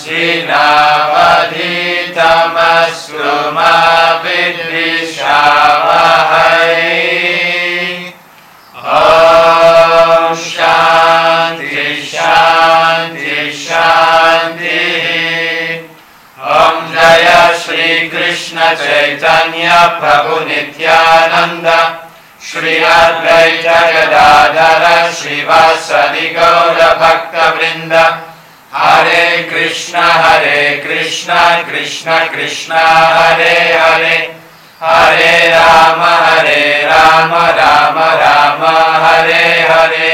Shinavaditamastu ma vidvishavahai. Om Shanti Shanti Shanti. Om Jaya Shri Krishna Chaitanya Prabhu Nityananda Shri Advaita Gadadhara Srivasadi Gaura Bhakta Vrinda. Hare Krishna Krishna Krishna Hare Hare, Hare Rama Rama Rama Hare Hare.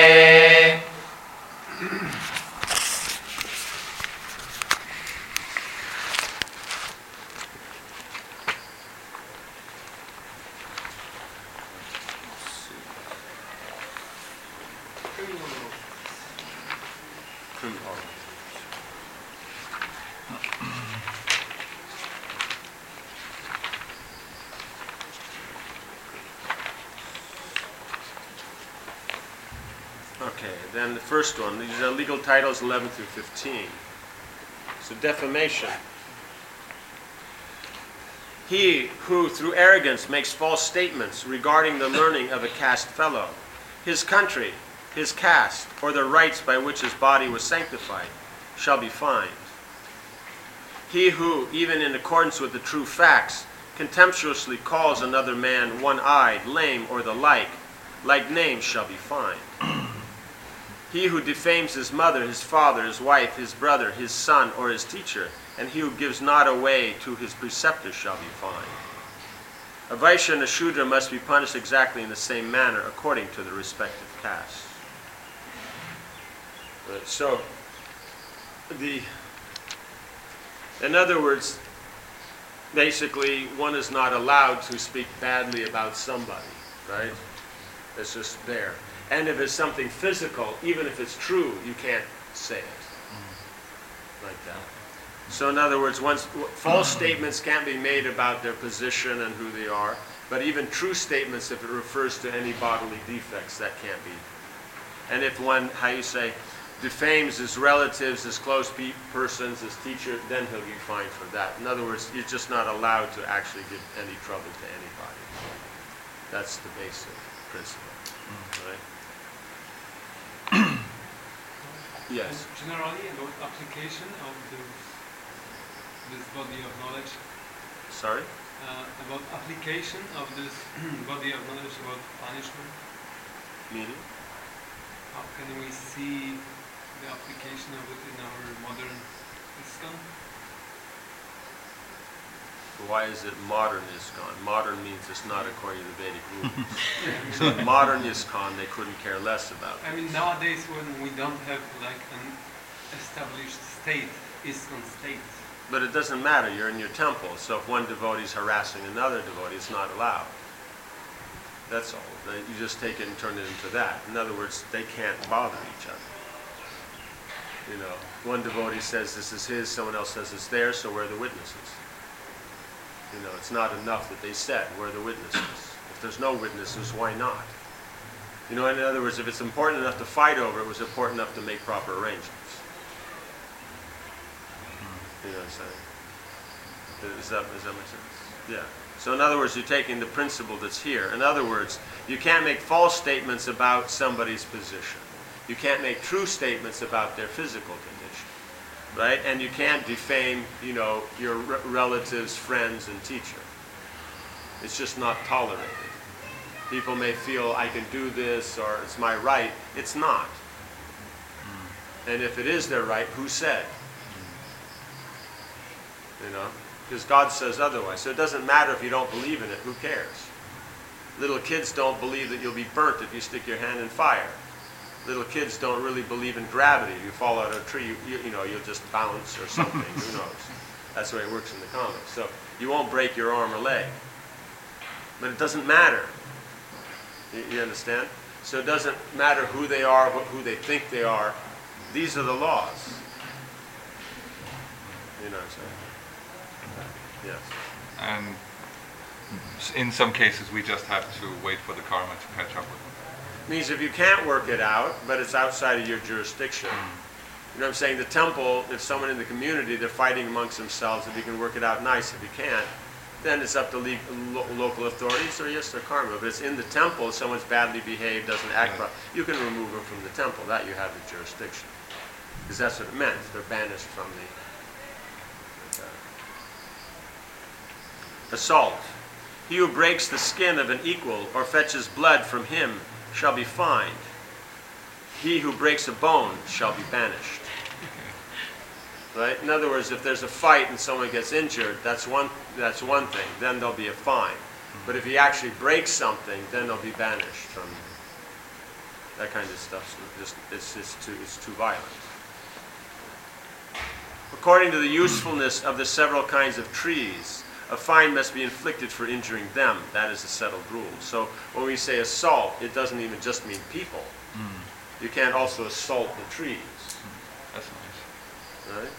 Okay, then the first one, these are legal titles 11 through 15. So defamation. He who through arrogance makes false statements regarding the learning of a caste fellow, his country, his caste, or the rites by which his body was sanctified, shall be fined. He who, even in accordance with the true facts, contemptuously calls another man one-eyed, lame, or the like names shall be fined. He who defames his mother, his father, his wife, his brother, his son, or his teacher, and he who gives not away to his preceptor shall be fined. A Vaishya and a Shudra must be punished exactly in the same manner according to the respective castes. In other words, basically one is not allowed to speak badly about somebody, right? It's just there. And if it's something physical, even if it's true, you can't say it like that. So in other words, false statements can't be made about their position and who they are, but even true statements, if it refers to any bodily defects, that can't be. And if one, defames his relatives, his close persons, his teacher, then he'll be fined for that. In other words, you're just not allowed to actually give any trouble to anybody. That's the basic principle, right? Yes. Generally, about application of this body of knowledge. Sorry? About application of this body of knowledge about punishment. Meaning? How can we see the application of it in our modern ISKCON? Why is it modern ISKCON? Modern means it's not according to the Vedic rules. So modern ISKCON, they couldn't care less about it. I mean, nowadays when we don't have like an established state, ISKCON state. But it doesn't matter, you're in your temple, so if one devotee is harassing another devotee, it's not allowed. That's all. You just take it and turn it into that. In other words, they can't bother each other. You know, one devotee says this is his, someone else says it's theirs, so where are the witnesses? You know, it's not enough that they said, where are the witnesses? If there's no witnesses, why not? You know, in other words, if it's important enough to fight over, it was important enough to make proper arrangements. You know what I'm saying? Does that make sense? Yeah. So in other words, you're taking the principle that's here. In other words, you can't make false statements about somebody's position. You can't make true statements about their physical condition, right? And you can't defame, you know, your relatives, friends, and teacher. It's just not tolerated. People may feel I can do this or it's my right. It's not. And if it is their right, who said? You know? Because God says otherwise. So it doesn't matter if you don't believe in it. Who cares? Little kids don't believe that you'll be burnt if you stick your hand in fire. Little kids don't really believe in gravity. If you fall out of a tree, you know, you'll just bounce or something. Who knows? That's the way it works in the comics. So you won't break your arm or leg. But it doesn't matter. You understand? So it doesn't matter who they are, who they think they are. These are the laws. You know what I'm saying? Yes. And in some cases, we just have to wait for the karma to catch up with them. Means if you can't work it out, but it's outside of your jurisdiction, You know what I'm saying? The temple, if someone in the community, they're fighting amongst themselves, if you can work it out nice, if you can't, then it's up to local authorities, or yes, their karma. But it's in the temple, if someone's badly behaved, doesn't act right, you can remove them from the temple. That you have the jurisdiction. Because that's what it meant. They're banished from the assault. He who breaks the skin of an equal or fetches blood from him shall be fined. He who breaks a bone shall be banished. Right? In other words, if there's a fight and someone gets injured, that's one thing. Then there'll be a fine. But if he actually breaks something, then they'll be banished from that kind of stuff. It's too violent. According to the usefulness of the several kinds of trees, a fine must be inflicted for injuring them. That is a settled rule. So when we say assault, it doesn't even just mean people. You can't also assault the trees. That's nice. Right?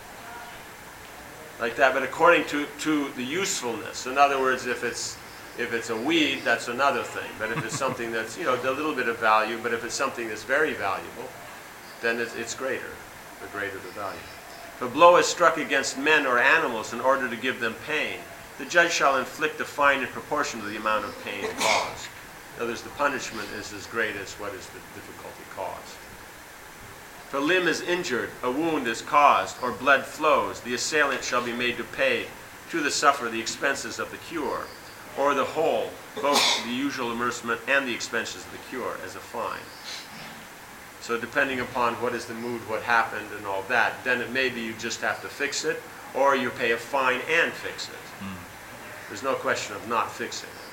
Like that, but according to the usefulness. In other words, if it's a weed, that's another thing. But if it's something that's, a little bit of value, but if it's something that's very valuable, then it's greater. The greater the value. If a blow is struck against men or animals in order to give them pain, the judge shall inflict a fine in proportion to the amount of pain caused. In other words, the punishment is as great as what is the difficulty caused. If a limb is injured, a wound is caused, or blood flows, the assailant shall be made to pay to the sufferer the expenses of the cure, or the whole, both the usual amercement and the expenses of the cure, as a fine. So depending upon what is the mood, what happened, and all that, then it may be you just have to fix it, or you pay a fine and fix it. There's no question of not fixing it.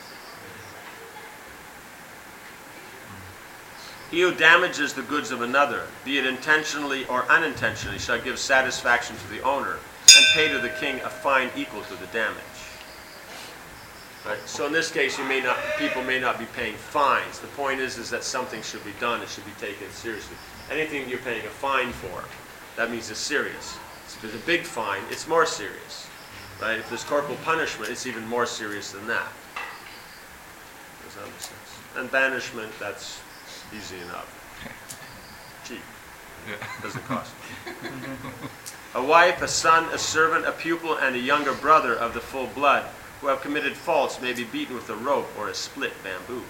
He who damages the goods of another, be it intentionally or unintentionally, shall give satisfaction to the owner and pay to the king a fine equal to the damage. Right? So in this case, people may not be paying fines. The point is that something should be done. It should be taken seriously. Anything you're paying a fine for, that means it's serious. If there's a big fine, it's more serious. Right? If there's corporal punishment, it's even more serious than that. Does that make sense? And banishment, that's easy enough. Cheap. Doesn't cost. A wife, a son, a servant, a pupil, and a younger brother of the full blood who have committed faults may be beaten with a rope or a split bamboo.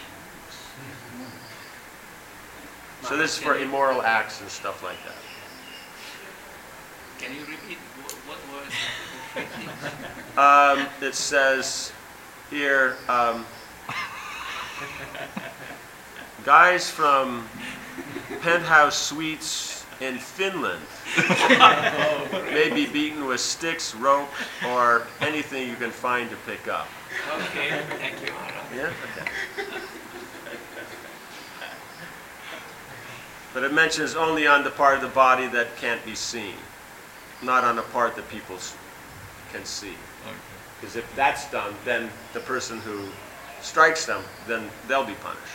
So this is for immoral acts and stuff like that. Can you repeat what was It says here, guys from penthouse suites in Finland may be beaten with sticks, rope, or anything you can find to pick up. Okay, thank you. Yeah? Okay. But it mentions only on the part of the body that can't be seen, not on the part that people can see. Because if that's done, then the person who strikes them, then they'll be punished.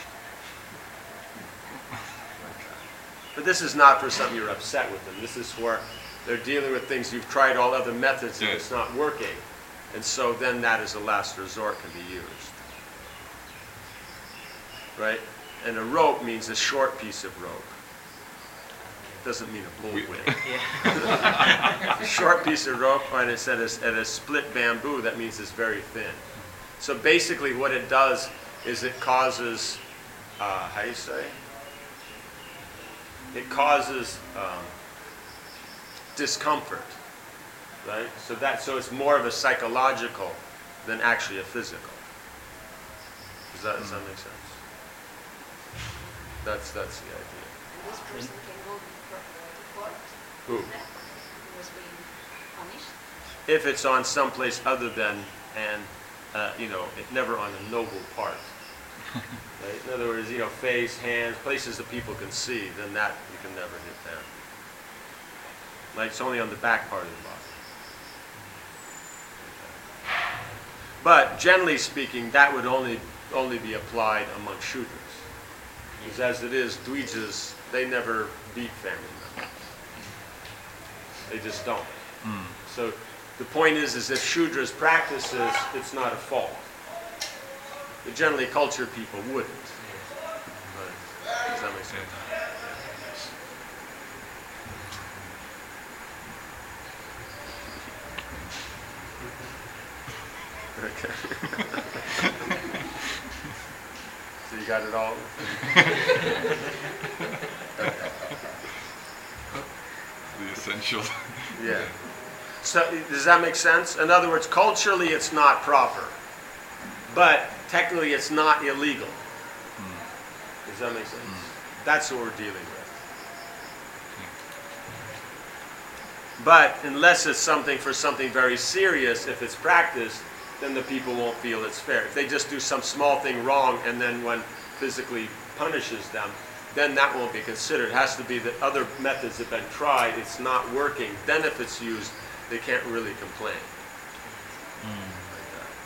But this is not for something you're upset with them. This is where they're dealing with things you've tried all other methods and it's not working. And so then that as a last resort can be used. Right? And a rope means a short piece of rope. Doesn't mean a bullwhip. A short piece of rope, and it said at a split bamboo, that means it's very thin. So basically what it does is it causes, how do you say? It causes discomfort, right? So it's more of a psychological than actually a physical. Does that make sense? That's the idea. This person can go to court. Who? Who was being punished. If it's on someplace other than, never on a noble part. Right? In other words, face, hands, places that people can see, then that you can never hit them. Like it's only on the back part of the body. But generally speaking, that would only be applied among Shudras. Because as it is, Dvijas, they never beat family members. They just don't. So the point is if Shudras practices, it's not a fault. But generally, cultured people wouldn't. Does that make sense? Okay. So you got it all? The essential. Yeah. So does that make sense? In other words, culturally it's not proper, but technically it's not illegal. Does that make sense? That's what we're dealing with. But unless it's something for something very serious, if it's practiced, then the people won't feel it's fair. If they just do some small thing wrong and then one physically punishes them, then that won't be considered. It has to be that other methods have been tried, it's not working. Then if it's used, they can't really complain. Like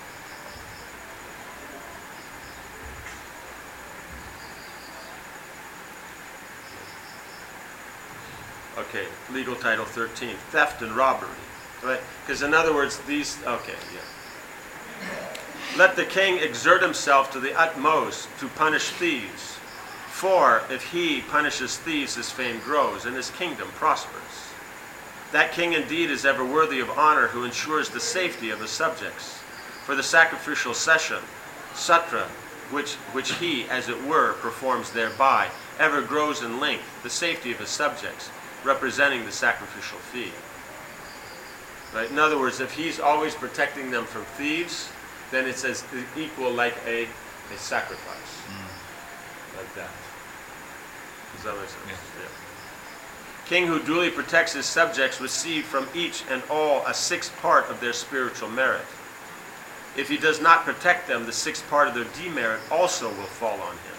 that. Okay, legal title 13, theft and robbery. Right? Because in other words, these, okay, yeah. Let the king exert himself to the utmost to punish thieves. For if he punishes thieves, his fame grows and his kingdom prospers. That king indeed is ever worthy of honor who ensures the safety of his subjects. For the sacrificial session, satra, which he, as it were, performs thereby, ever grows in length, the safety of his subjects, representing the sacrificial fee. Right? In other words, if he's always protecting them from thieves, then it's as equal like a sacrifice. Like that. Does that make sense? Yeah. King who duly protects his subjects receive from each and all a sixth part of their spiritual merit. If he does not protect them, the sixth part of their demerit also will fall on him.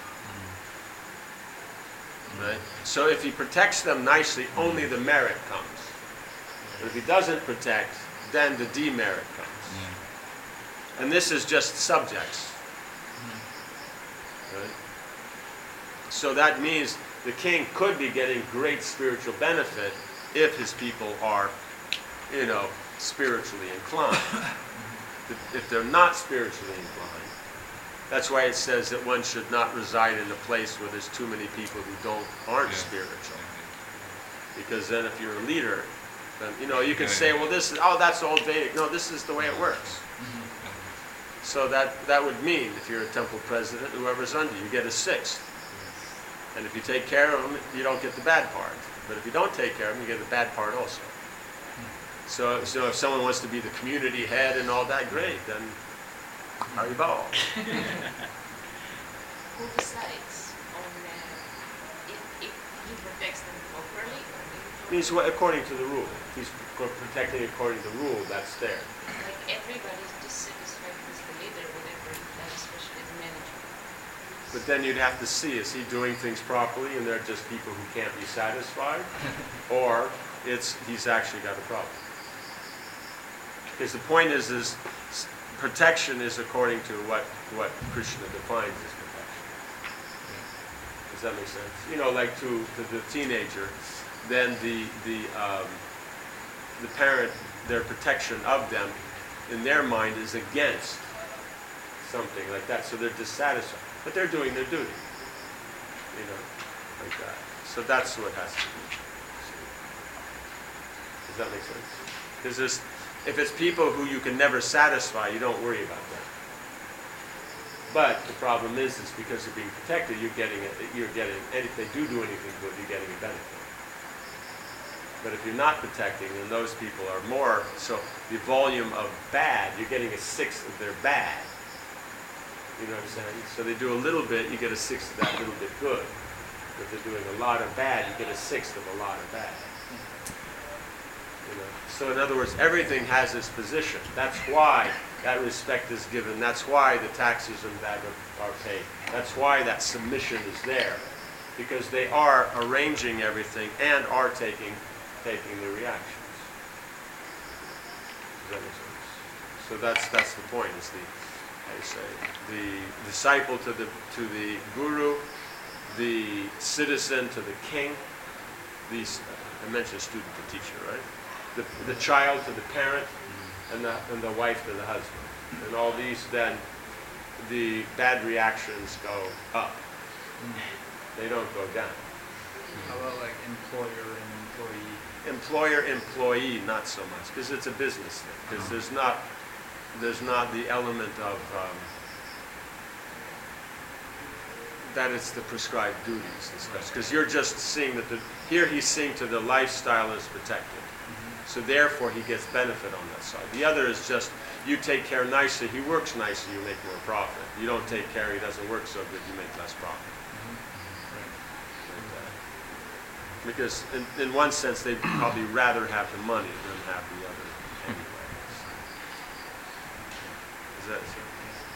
Right? So if he protects them nicely, only the merit comes. But if he doesn't protect, then the demerit comes. And this is just subjects. Right? So that means the king could be getting great spiritual benefit if his people are, spiritually inclined. If they're not spiritually inclined, that's why it says that one should not reside in a place where there's too many people who aren't spiritual. Because then if you're a leader, then you can say, well, that's old Vedic. No, this is the way it works. So that would mean if you're a temple president, whoever's under you, get a sixth. And if you take care of them, you don't get the bad part. But if you don't take care of them, you get the bad part also. So if someone wants to be the community head and all that, great, then haribol. Who decides on if he protects them properly or Means according to the rule. If he's protecting according to the rule, that's there. like everybody's dissatisfied with the leader, whatever he does, especially the manager. But then you'd have to see, is he doing things properly and they're just people who can't be satisfied? Or he's actually got a problem. Because the point is protection is according to what Krishna defines as protection. Does that make sense? Like to the teenager, then the parent, their protection of them, in their mind is against something like that. So they're dissatisfied. But they're doing their duty. Like that. So that's what has to be. Does that make sense? Because if it's people who you can never satisfy, you don't worry about that. But the problem is because you're being protected, you're getting, and if they do anything good, you're getting a benefit. But if you're not protecting, then those people are more, so the volume of bad, you're getting a sixth of their bad. You know what I'm saying? So they do a little bit, you get a sixth of that little bit good. If they're doing a lot of bad, you get a sixth of a lot of bad. So in other words, everything has its position. That's why that respect is given. That's why the taxes and that are paid. That's why that submission is there. Because they are arranging everything and are taking the reactions. Does that make sense? So that's the point, is the disciple to the guru, the citizen to the king, I mentioned student to teacher, right? The child to the parent, and the wife to the husband. And all these, then, the bad reactions go up. They don't go down. How about like employer and employee? Employer, employee, not so much, because it's a business thing. Because there's not the element of that it's the prescribed duties and stuff. Because you're just seeing that here he's seeing to the lifestyle is protected. So therefore he gets benefit on that side. The other is just you take care nicely, he works nicely, you make more profit. You don't take care, he doesn't work so good, you make less profit. Because in one sense they'd probably rather have the money than have the other anyway. Is that so?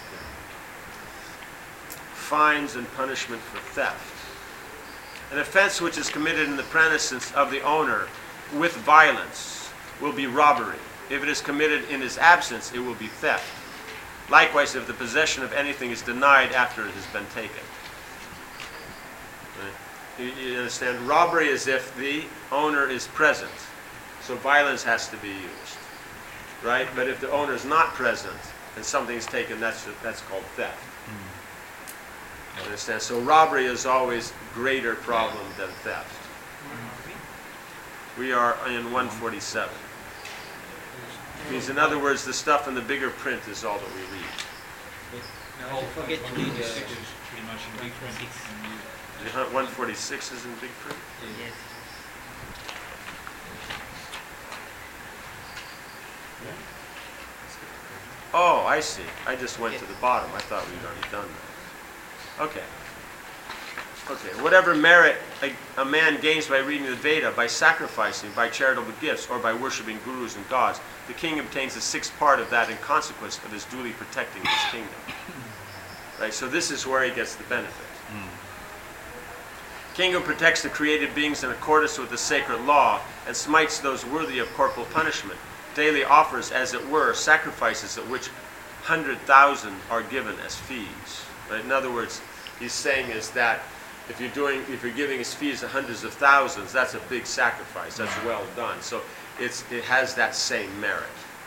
Fines and punishment for theft. An offense which is committed in the premises of the owner with violence will be robbery. If it is committed in his absence, it will be theft. Likewise, if the possession of anything is denied after it has been taken. Right? You understand? Robbery is if the owner is present. So violence has to be used. Right? But if the owner is not present and something is taken, that's called theft. You understand? So robbery is always greater problem than theft. We are in 147. Means, in other words, the stuff in the bigger print is all that we read. Don't forget to read the... Pretty much in big print. 146 is in big print? Yes. Oh, I see. I just went to the bottom. I thought we'd already done that. Okay. Okay. Whatever merit a man gains by reading the Veda, by sacrificing, by charitable gifts, or by worshiping gurus and gods, the king obtains a sixth part of that in consequence of his duly protecting his kingdom. Right? So this is where he gets the benefit. King who protects the created beings in accordance with the sacred law and smites those worthy of corporal punishment, daily offers, as it were, sacrifices at which 100,000 are given as fees. Right? In other words, he's saying is that if you're giving his fees to hundreds of thousands, that's a big sacrifice. That's well done. So it has that same merit.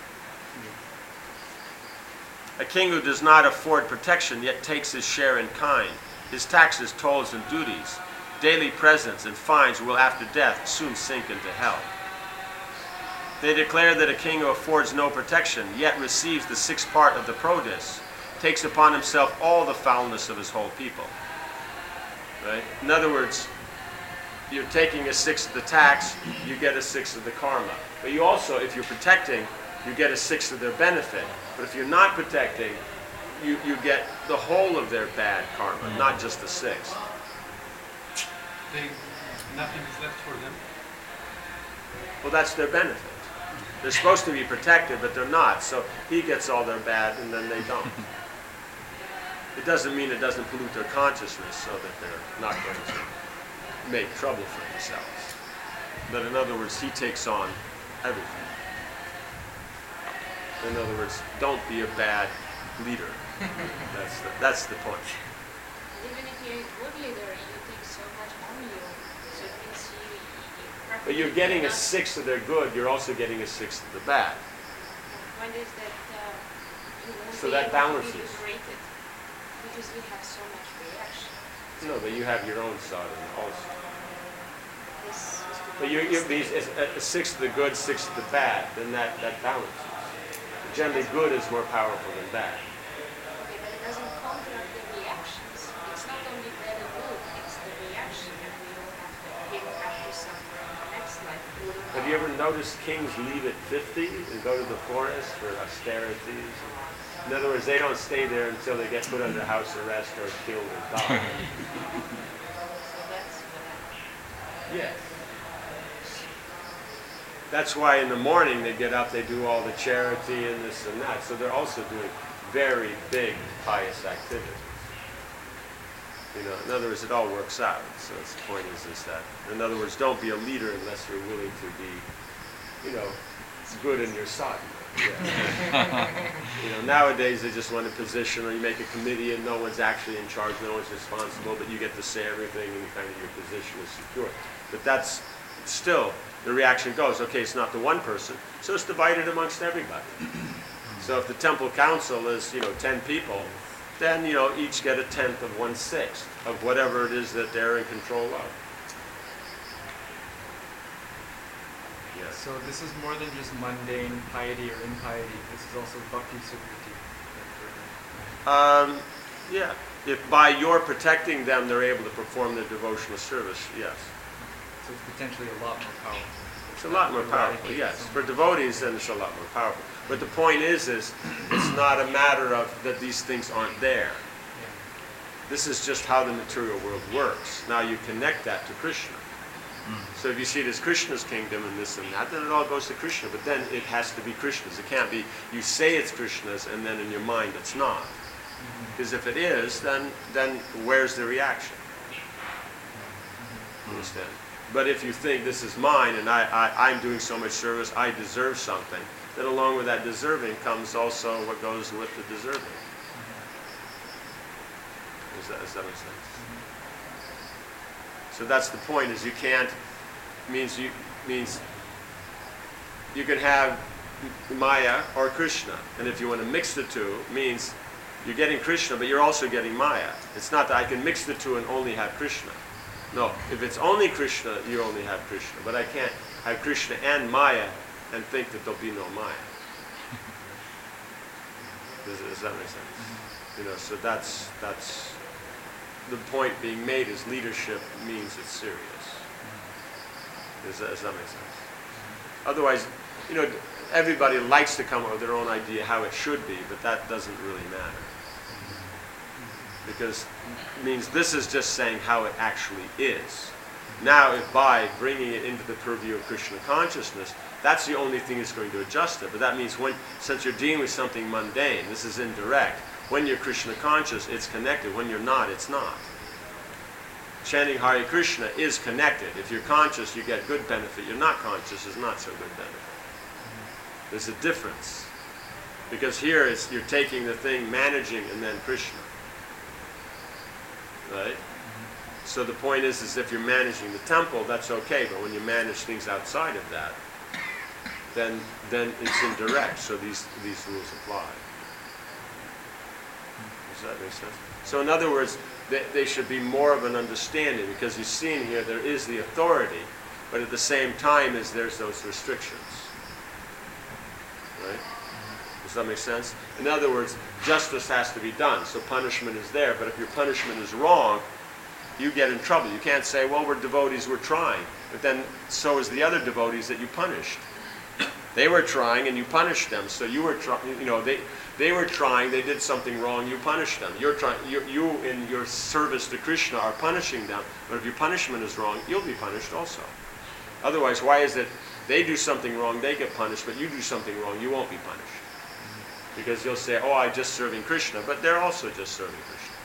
A king who does not afford protection yet takes his share in kind, his taxes, tolls, and duties, daily presents and fines will after death soon sink into hell. They declare that a king who affords no protection yet receives the sixth part of the produce takes upon himself all the foulness of his whole people. Right? In other words, you're taking a sixth of the tax, you get a sixth of the karma. But you also, if you're protecting, you get a sixth of their benefit. But if you're not protecting, you get the whole of their bad karma, not just the sixth. Nothing is left for them. Well, that's their benefit. They're supposed to be protected, but they're not. So he gets all their bad, and then they don't. It doesn't mean it doesn't pollute their consciousness so that they're not going to make trouble for themselves. But in other words, he takes on everything. In other words, don't be a bad leader. That's the point. Even if you're a good leader, you take so much on you, so it means you But you're getting a sixth of their good, you're also getting a sixth of the bad. The point is that you won't So be that able balances. to be liberated because we have so much reaction. No, but you have your own sadhana also. This is to But be a sixth of the good, sixth of the bad, then that balances. Generally, good is more powerful than bad. Okay, but it doesn't counteract the reactions. It's not only bad and good, it's the reaction that we all have to give have to suffer in the next life. Have you ever noticed kings leave at 50 and go to the forest for austerities? In other words, they don't stay there until they get put under house arrest or killed or die. So that's what happened. Yes. That's why in the morning they get up, they do all the charity and this and that. So they're also doing very big pious activities. You know, in other words, it all works out. So the point is that, in other words, don't be a leader unless you're willing to be, good in your sadhana. Yeah. Nowadays they just want a position, or you make a committee and no one's actually in charge, no one's responsible, but you get to say everything and kind of your position is secure. But that's still, the reaction goes, okay, it's not the one person, so it's divided amongst everybody. So if the temple council is, 10 people, then, each get a tenth of 1/6 of whatever it is that they're in control of. Yes. So this is more than just mundane piety or impiety. This is also bhakti sukriti. Yeah. If by your protecting them, they're able to perform their devotional service, yes. So it's potentially a lot more powerful. It's a lot more powerful, yes. For devotees, then it's a lot more powerful. But the point is it's not a matter of that these things aren't there. Yeah. This is just how the material world works. Now you connect that to Krishna. So if you see it as Krishna's kingdom and this and that, then it all goes to Krishna. But then it has to be Krishna's. It can't be, you say it's Krishna's and then in your mind it's not. Because if it is, then where's the reaction? Understand? But if you think this is mine and I'm doing so much service, I deserve something, then along with that deserving comes also what goes with the deserving. Does that make sense? So that's the point, is you can't, means you can have Maya or Krishna. And if you want to mix the two, it means you're getting Krishna, but you're also getting Maya. It's not that I can mix the two and only have Krishna. No, if it's only Krishna, you only have Krishna. But I can't have Krishna and Maya and think that there'll be no Maya. Does that make sense? You know, so that's the point being made is leadership means it's serious. Does that make sense? Otherwise, you know, everybody likes to come up with their own idea how it should be, but that doesn't really matter. Because it means this is just saying how it actually is. Now, if by bringing it into the purview of Krishna consciousness, that's the only thing that's going to adjust it. But that means since you're dealing with something mundane, this is indirect. When you're Krishna conscious, it's connected. When you're not, it's not. Chanting Hare Krishna is connected. If you're conscious, you get good benefit. You're not conscious, is not so good benefit. There's a difference. Because here you're taking the thing, managing, and then Krishna. Right? So the point is if you're managing the temple, that's okay. But when you manage things outside of that, then it's indirect. So these rules apply. Does that make sense? So in other words, they should be more of an understanding, because you see in here there is the authority, but at the same time there's those restrictions. Right? Does that make sense? In other words, justice has to be done, so punishment is there, but if your punishment is wrong, you get in trouble. You can't say, well, we're devotees, we're trying, but then so is the other devotees that you punished. They were trying and you punished them, so you were trying, you know, they were trying, they did something wrong, you punished them. You in your service to Krishna are punishing them, but if your punishment is wrong, you'll be punished also. Otherwise, why is it they do something wrong, they get punished, but you do something wrong, you won't be punished? Because you'll say, oh, I'm just serving Krishna, but they're also just serving Krishna.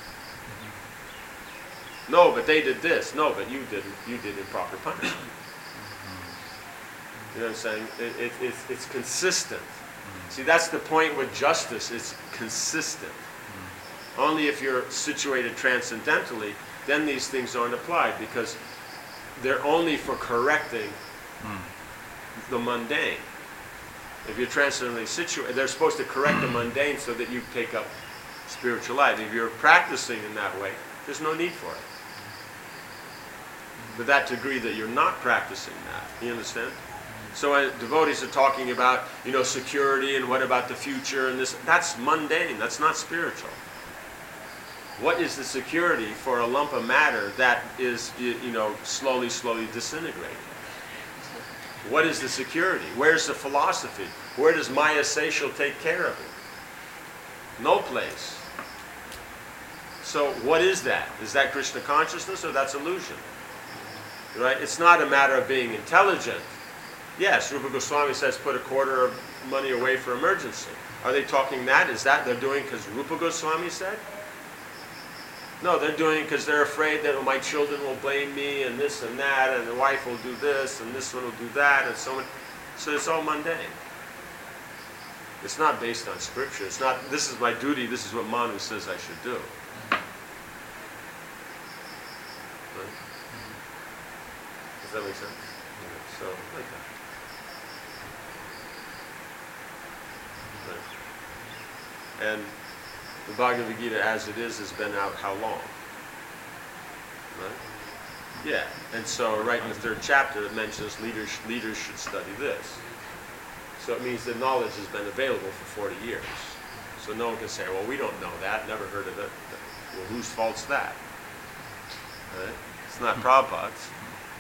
No, but they did this. No, but you didn't. You did improper punishment. You know what I'm saying? It's consistent. See, that's the point with justice. It's consistent. Only if you're situated transcendentally, then these things aren't applied, because they're only for correcting the mundane. If you're transcendentally situated, they're supposed to correct the mundane so that you take up spiritual life. If you're practicing in that way, there's no need for it. To that degree that you're not practicing that, you understand? So devotees are talking about, you know, security and what about the future and this. That's mundane. That's not spiritual. What is the security for a lump of matter that is, you know, slowly disintegrating? What is the security? Where's the philosophy? Where does Maya say she'll take care of it? No place. So what is that? Is that Krishna consciousness, or that's illusion? Right? It's not a matter of being intelligent. Yes, Rupa Goswami says put a quarter of money away for emergency. Are they talking that? Is that they're doing because Rupa Goswami said? No, they're doing it because they're afraid that my children will blame me and this and that, and the wife will do this and this one will do that, and so on. So it's all mundane. It's not based on scripture. It's not, this is my duty, this is what Manu says I should do. Right? Does that make sense? So, like that. Right. And the Bhagavad Gita as it is has been out how long? Right? Yeah, and so right in the 3rd chapter it mentions leaders should study this. So it means that knowledge has been available for 40 years. So no one can say, well, we don't know that, never heard of it. Well, whose fault's that? Right? It's not Prabhupada's.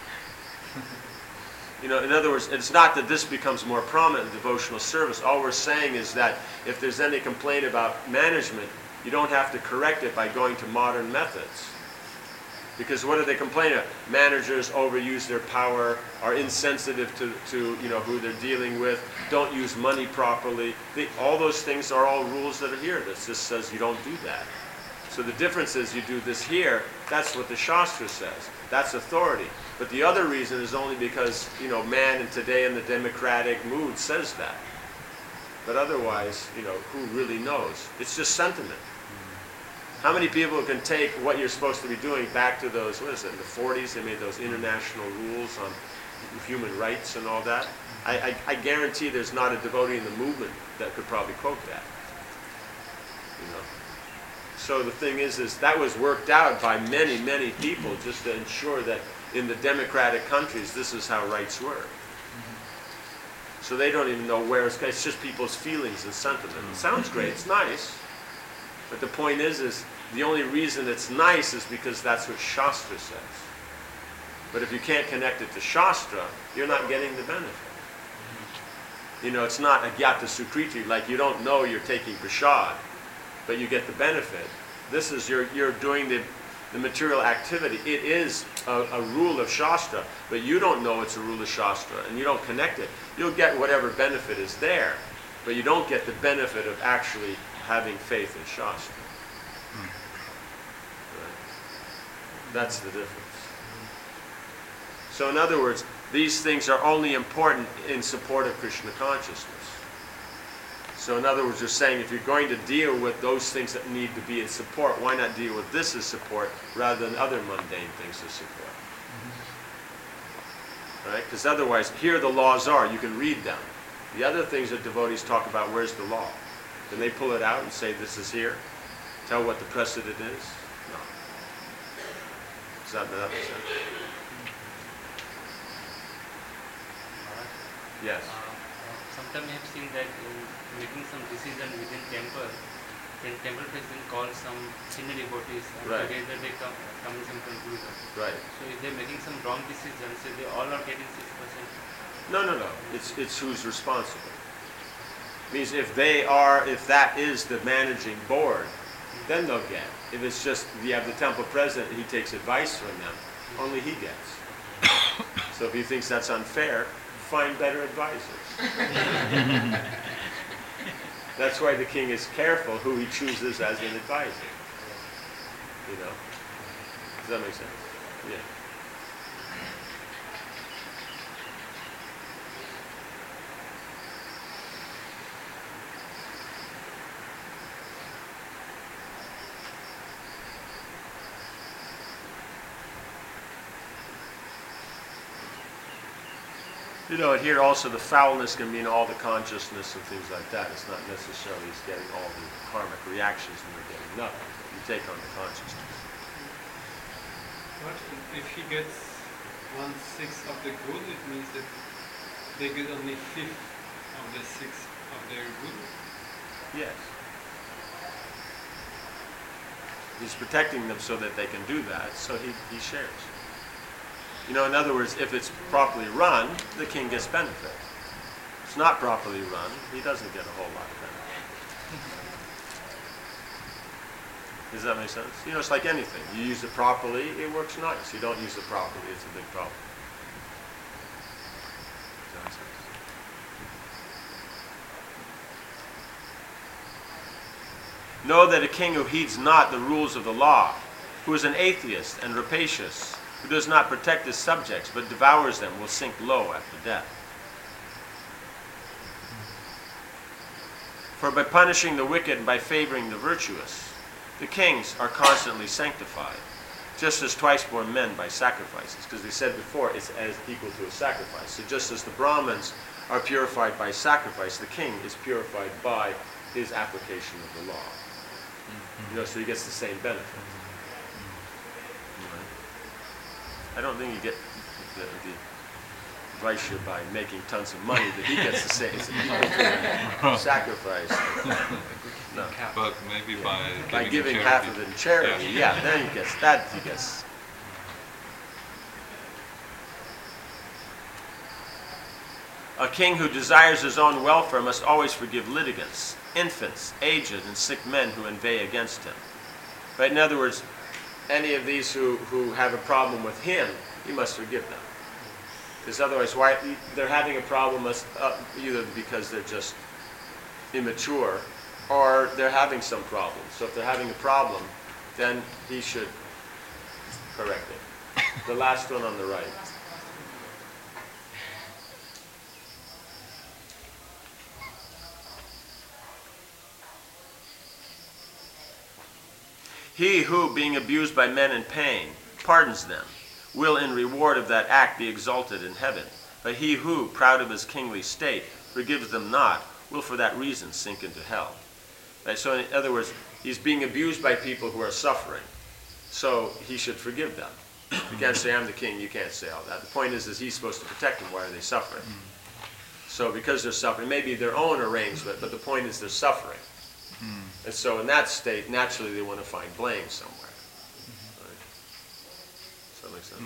In other words, it's not that this becomes more prominent in devotional service. All we're saying is that if there's any complaint about management, you don't have to correct it by going to modern methods. Because what do they complain of? Managers overuse their power, are insensitive to who they're dealing with, don't use money properly. All those things are all rules that are here. That just says you don't do that. So the difference is you do this here, that's what the Shastra says. That's authority. But the other reason is only because, man in today in the democratic mood says that. But otherwise, who really knows? It's just sentiment. How many people can take what you're supposed to be doing back to those, what is it, in the 40s, they made those international rules on human rights and all that? I guarantee there's not a devotee in the movement that could probably quote that. So the thing is that was worked out by many, many people just to ensure that in the democratic countries, this is how rights work. So they don't even know where it's just people's feelings and sentiment. It sounds great, it's nice. But the point is the only reason it's nice is because that's what Shastra says. But if you can't connect it to Shastra, you're not getting the benefit. It's not agyata sukriti, like you don't know you're taking prasad, but you get the benefit. This is, you're doing the material activity. It is a rule of Shastra, but you don't know it's a rule of Shastra, and you don't connect it. You'll get whatever benefit is there, but you don't get the benefit of actually having faith in Shastra. Right? That's the difference. So in other words, these things are only important in support of Krishna consciousness. So in other words, you're saying if you're going to deal with those things that need to be in support, why not deal with this as support rather than other mundane things as support? Right? Because otherwise, here the laws are, you can read them. The other things that devotees talk about, where's the law? Can they pull it out and say this is here? Tell what the precedent is? No. Does that make sense? Yes. Sometimes I have seen that in making some decision within temple, then temple has been called some senior devotees and Right. together they come in some conclusion. Right. So if they're making some wrong decisions, so they all are getting 6%. No. It's who's responsible. Means if that is the managing board, then they'll get. If it's just you have the temple president, he takes advice from them, only he gets. So if he thinks that's unfair, find better advisors. That's why the king is careful who he chooses as an advisor. Does that make sense? Yeah. And here also the foulness can mean all the consciousness and things like that. It's not necessarily he's getting all the karmic reactions and they're getting nothing. You take on the consciousness. But if he gets 1/6 of the good, it means that they get only 1/5 of the 6 of their good. Yes. He's protecting them so that they can do that, so he shares. In other words, if it's properly run, the king gets benefit. If it's not properly run, he doesn't get a whole lot of benefit. Does that make sense? It's like anything. You use it properly, it works nice. You don't use it properly, it's a big problem. Does that make sense? Know that a king who heeds not the rules of the law, who is an atheist and rapacious, who does not protect his subjects but devours them, will sink low after death. For by punishing the wicked and by favoring the virtuous, the kings are constantly sanctified, just as twice-born men by sacrifices, because we said before it's as equal to a sacrifice. So just as the Brahmins are purified by sacrifice, the king is purified by his application of the law. So he gets the same benefit. I don't think you get the Vaishya by making tons of money that he gets to say it's a sacrifice. No. But maybe By giving in half charity. of it in charity, yeah, then he gets that. He gets. A king who desires his own welfare must always forgive litigants, infants, aged, and sick men who inveigh against him. But in other words, any of these who have a problem with him, he must forgive them. Because otherwise, why they're having a problem either because they're just immature, or they're having some problem. So if they're having a problem, then he should correct it. The last one on the right. He who, being abused by men in pain, pardons them, will in reward of that act be exalted in heaven. But he who, proud of his kingly state, forgives them not, will for that reason sink into hell. Right? So in other words, he's being abused by people who are suffering. So he should forgive them. You can't say, I'm the king, you can't say all that. The point is he's supposed to protect them. Why are they suffering? So because they're suffering, maybe their own arrangement, but the point is they're suffering. And so in that state, naturally they want to find blame somewhere. Right? Does that make sense?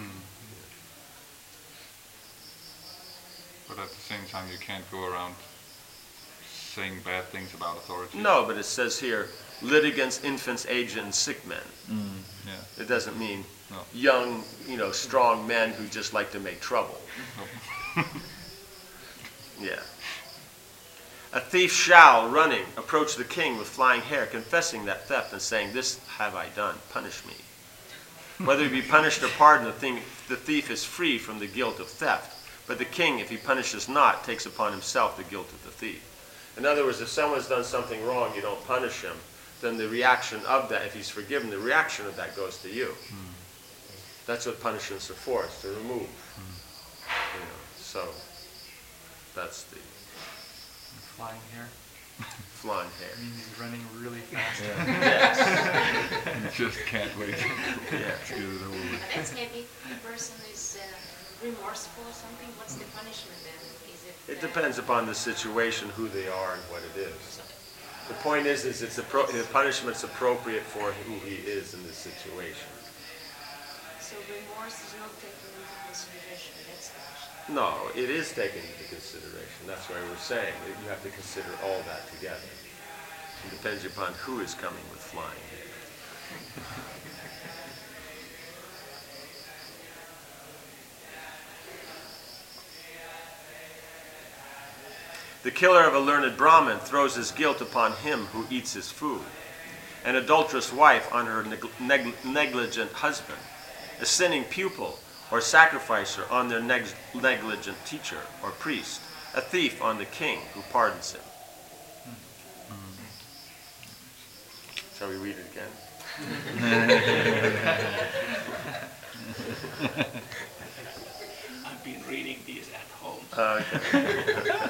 But at the same time, you can't go around saying bad things about authorities. No, but it says here, litigants, infants, aged, and sick men. Yeah. It doesn't mean No. young, strong men who just like to make trouble. No. Yeah. A thief shall, running, approach the king with flying hair, confessing that theft and saying, this have I done, punish me. Whether he be punished or pardoned, the thief is free from the guilt of theft. But the king, if he punishes not, takes upon himself the guilt of the thief. In other words, if someone's done something wrong, you don't punish him, then the reaction of that, if he's forgiven, the reaction of that goes to you. That's what punishments are for, is to remove. So that's the Flying hair. flying hair. Means he's running really fast. Yes. You just can't wait. Yeah. to get it over with. That's maybe if the person is remorseful or something, what's the punishment then? Is it? It depends upon the situation, who they are, and what it is. The point is the punishment's appropriate for who he is in this situation. So remorse is not taken into consideration. That's the question. No, it is taken into consideration. That's why we're saying that you have to consider all that together. It depends upon who is coming with flying hair. The killer of a learned Brahmin throws his guilt upon him who eats his food. An adulterous wife on her negligent husband. A sinning pupil or sacrificer on their negligent teacher or priest. A thief on the king who pardons him. Shall we read it again? I've been reading these at home. Okay.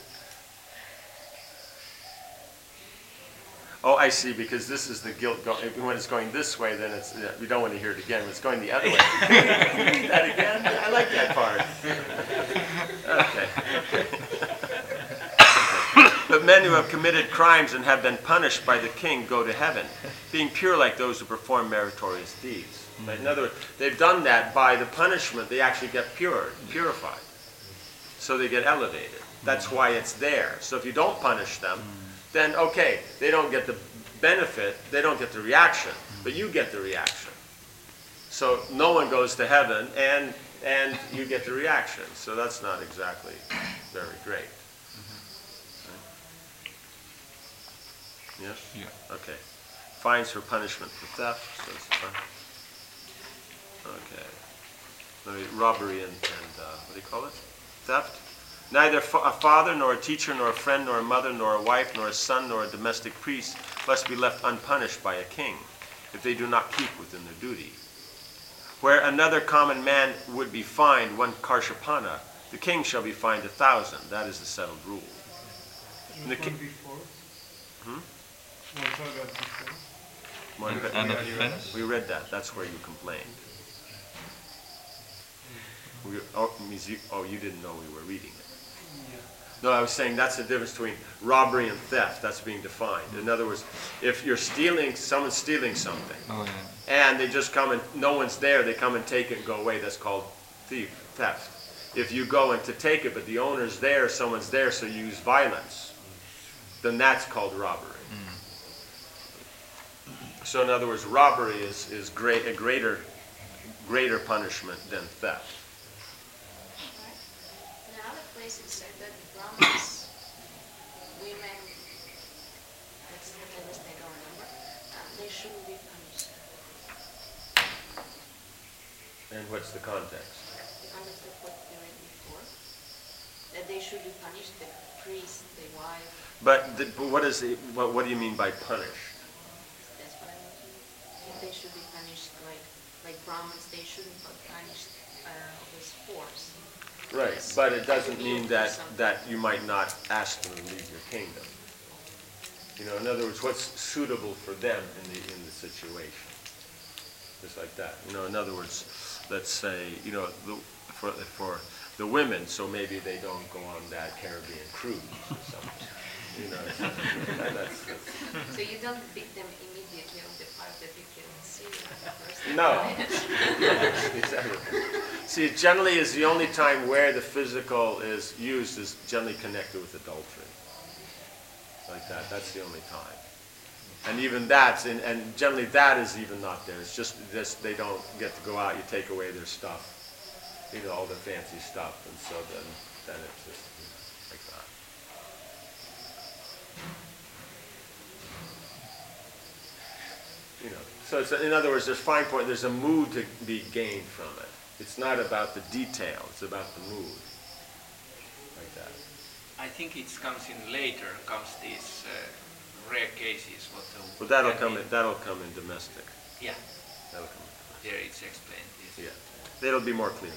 Oh, I see, because this is the guilt. When it's going this way, then we don't want to hear it again. When it's going the other way. Can you read that again? I like that part. Okay. But men who have committed crimes and have been punished by the king go to heaven, being pure like those who perform meritorious deeds. Right? In other words, they've done that by the punishment. They actually get purified. So they get elevated. That's why it's there. So if you don't punish them, then okay, they don't get the benefit, they don't get the reaction, but you get the reaction. So no one goes to heaven and you get the reaction. So that's not exactly very great. Yes? Yeah. Okay. Fines for punishment for theft. So it's okay. Robbery and what do you call it? Theft. Neither a father, nor a teacher, nor a friend, nor a mother, nor a wife, nor a son, nor a domestic priest must be left unpunished by a king, if they do not keep within their duty. Where another common man would be fined 1 karshapana, the king shall be fined 1,000. That is the settled rule. And the One before. One paragraph before. And offense? We read that. That's where you complained. Means you, you didn't know we were reading it. No, I was saying that's the difference between robbery and theft. That's being defined. In other words, if you're stealing, someone's stealing something, and they just come and no one's there, they come and take it and go away. That's called theft. If you go and to take it, but the owner's there, someone's there, so you use violence, then that's called robbery. So in other words, robbery is a greater punishment than theft. In another place it said that Brahmins, women, that's the list I don't remember, they shouldn't be punished. And what's the context? The context of what we read before, that they should be punished, the priest, the wife. But what do you mean by punished? That's what I want to know. If they should be punished like Brahmins, they shouldn't be punished with force. Right, but it doesn't mean that you might not ask them to leave your kingdom. You know, in other words, what's suitable for them in the situation, just like that. You know, in other words, let's say, you know, for the women, so maybe they don't go on that Caribbean cruise or something. You know, that's So you don't beat them immediately on the part that you can see the person. No. Exactly. See, it generally is the only time where the physical is used is generally connected with adultery. Like that. That's the only time. And even that's, and generally that is even not there. It's just this, they don't get to go out. You take away their stuff, you know, all the fancy stuff, and so then it's just like that. You know, so it's, in other words, there's fine point. There's a mood to be gained from it. It's not about the detail. It's about the mood, like that. I think it comes in later, comes these rare cases. Well, that'll come in domestic. Yeah, That'll come in. there it's explained. This. Yeah, it'll be more clear.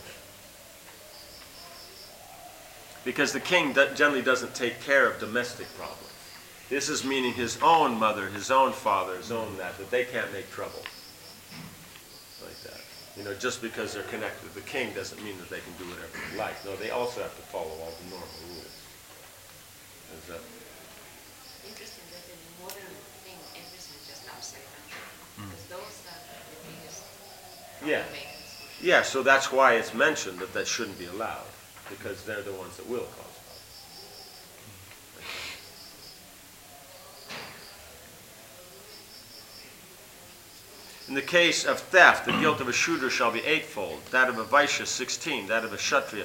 Because the king generally doesn't take care of domestic problems. This is meaning his own mother, his own father, his own that they can't make trouble. Like that. You know, just because they're connected to the king doesn't mean that they can do whatever they like. No, they also have to follow all the normal rules. Is that? Interesting that in the modern thing, everything is just upside down. Because those are the biggest Yeah. makers. Yeah, so that's why it's mentioned that shouldn't be allowed, because they're the ones that will cause problems. In the case of theft, the guilt of a Shudra shall be eightfold, that of a Vaishya 16, that of a Kshatriya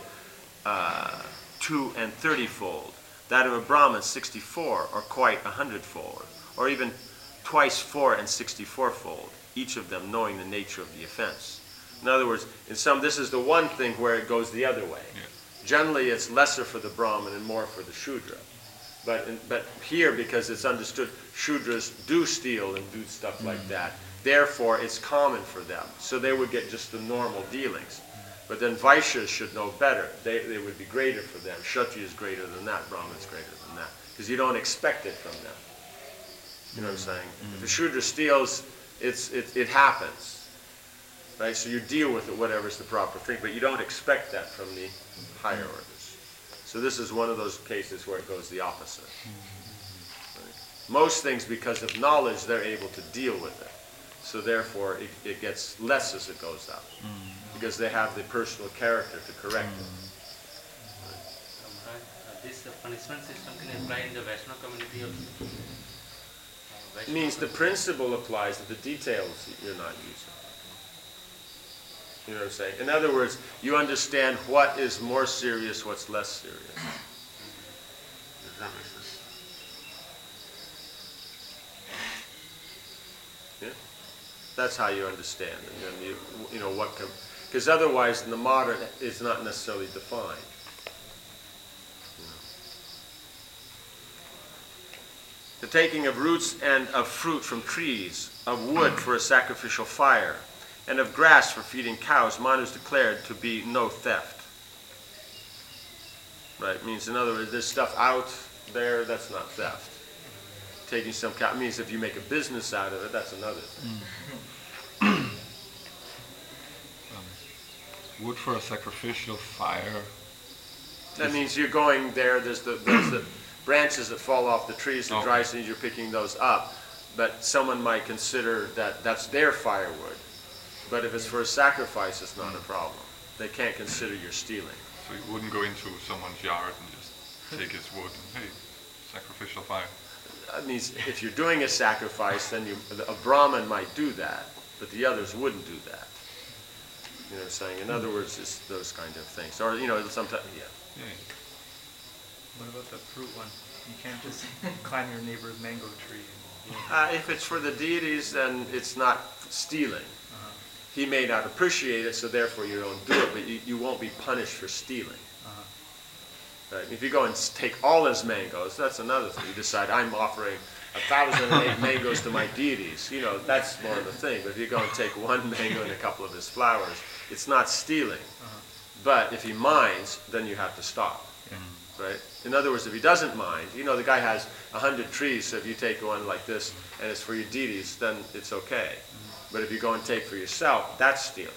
2 and 30-fold, that of a Brahmin 64, or quite 100-fold, or even twice 4 and 64-fold, each of them knowing the nature of the offense. In other words, this is the one thing where it goes the other way. Yeah. Generally, it's lesser for the Brahmin and more for the Shudra. But here, because it's understood, Shudras do steal and do stuff like that. Therefore, it's common for them. So they would get just the normal dealings. But then Vaishyas should know better. They would be greater for them. Kshatriya is greater than that. Brahman is greater than that. Because you don't expect it from them. You know what I'm saying? If the Shudra steals, it happens. Right? So you deal with it, whatever is the proper thing. But you don't expect that from the higher orders. So this is one of those cases where it goes the opposite. Right? Most things, because of knowledge, they're able to deal with it. So therefore, it gets less as it goes up, because they have the personal character to correct it. This punishment system can apply in the Vaishnava community also. It means the principle applies, that the details you're not using. You know what I'm saying? In other words, you understand what is more serious, what's less serious. Does that make sense? Yeah? That's how you understand it. And then you know what can, because otherwise in the modern it's not necessarily defined. You know. The taking of roots and of fruit from trees, of wood for a sacrificial fire, and of grass for feeding cows, Manu is declared to be no theft. Right? Means, in other words, there's stuff out there, that's not theft. Taking some cow means if you make a business out of it, that's another thing. wood for a sacrificial fire. That means you're going there, there's the branches that fall off the trees, the dry trees, you're picking those up. But someone might consider that that's their firewood. But if it's for a sacrifice, it's not a problem. They can't consider you're stealing. So you wouldn't go into someone's yard and just take his wood and, hey, sacrificial fire. That means if you're doing a sacrifice, then a Brahmin might do that, but the others wouldn't do that. You know what I'm saying? In other words, it's those kind of things. Or, you know, sometimes, yeah. Yeah. What about the fruit one? You can't just climb your neighbor's mango tree. If it's for the deities, then it's not stealing. He may not appreciate it, so therefore you don't do it, but you won't be punished for stealing. Right? If you go and take all his mangoes, that's another thing. You decide, I'm offering 1,008 mangoes to my deities. You know, that's more of a thing. But if you go and take one mango and a couple of his flowers, it's not stealing. But if he minds, then you have to stop. Right? In other words, if he doesn't mind, you know, the guy has 100 trees, so if you take one like this and it's for your deities, then it's okay. But if you go and take for yourself, that's stealing.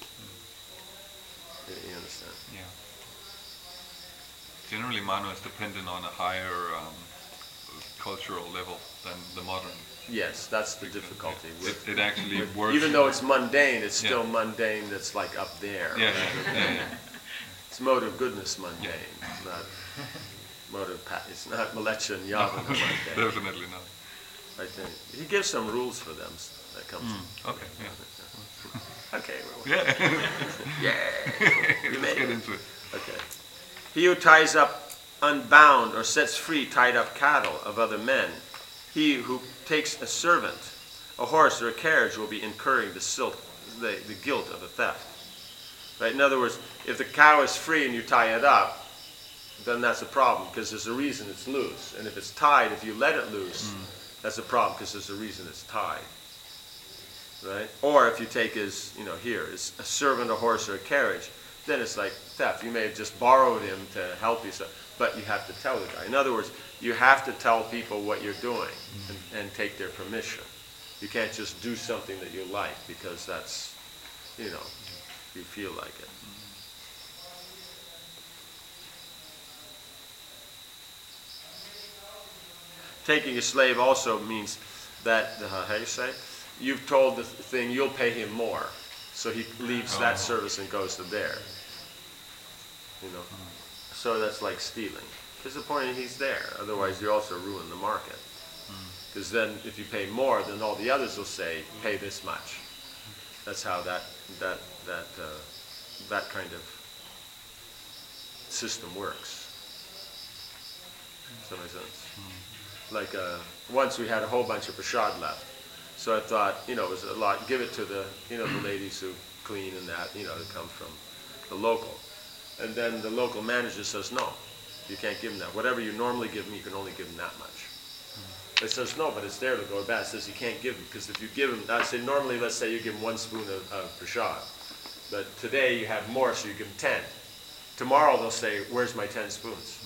You understand? Yeah. Generally, Manu is dependent on a higher cultural level than the modern. Yes, that's the difficulty. It actually works. Even though it's mundane, it's still mundane that's like up there. Yeah. It's mode of goodness mundane. It's not mode of it's not Malecha and Yavana mundane. Definitely not. I think he gives some rules for them. That comes. Okay. Yeah. Okay. Well, Yeah. You Let's get into it. Okay. He who ties up unbound or sets free tied up cattle of other men, he who takes a servant, a horse or a carriage will be incurring the guilt of a theft. Right? In other words, if the cow is free and you tie it up, then that's a problem because there's a reason it's loose. And if it's tied, if you let it loose, that's a problem because there's a reason it's tied. Right? Or if you take his, is a servant, a horse, or a carriage, then it's like theft. You may have just borrowed him to help you, but you have to tell the guy. In other words, you have to tell people what you're doing and take their permission. You can't just do something that you like because that's, you feel like it. Taking a slave also means that, how do you say? You've told the thing, you'll pay him more. So he leaves that service and goes to there. So that's like stealing. Because the point is he's there. Otherwise you also ruin the market. Because then if you pay more, then all the others will say, pay this much. That's how that kind of system works. Does that make sense? Like once we had a whole bunch of prasad left. So I thought, it was a lot, give it to the, the ladies who clean and that, that come from the local. And then the local manager says, no, you can't give them that. Whatever you normally give them, you can only give them that much. It says, no, but it's there to go bad. It says you can't give them, because if you give them, I say normally, let's say you give them 1 spoon of prasad. But today you have more, so you give them 10. Tomorrow they'll say, where's my 10 spoons?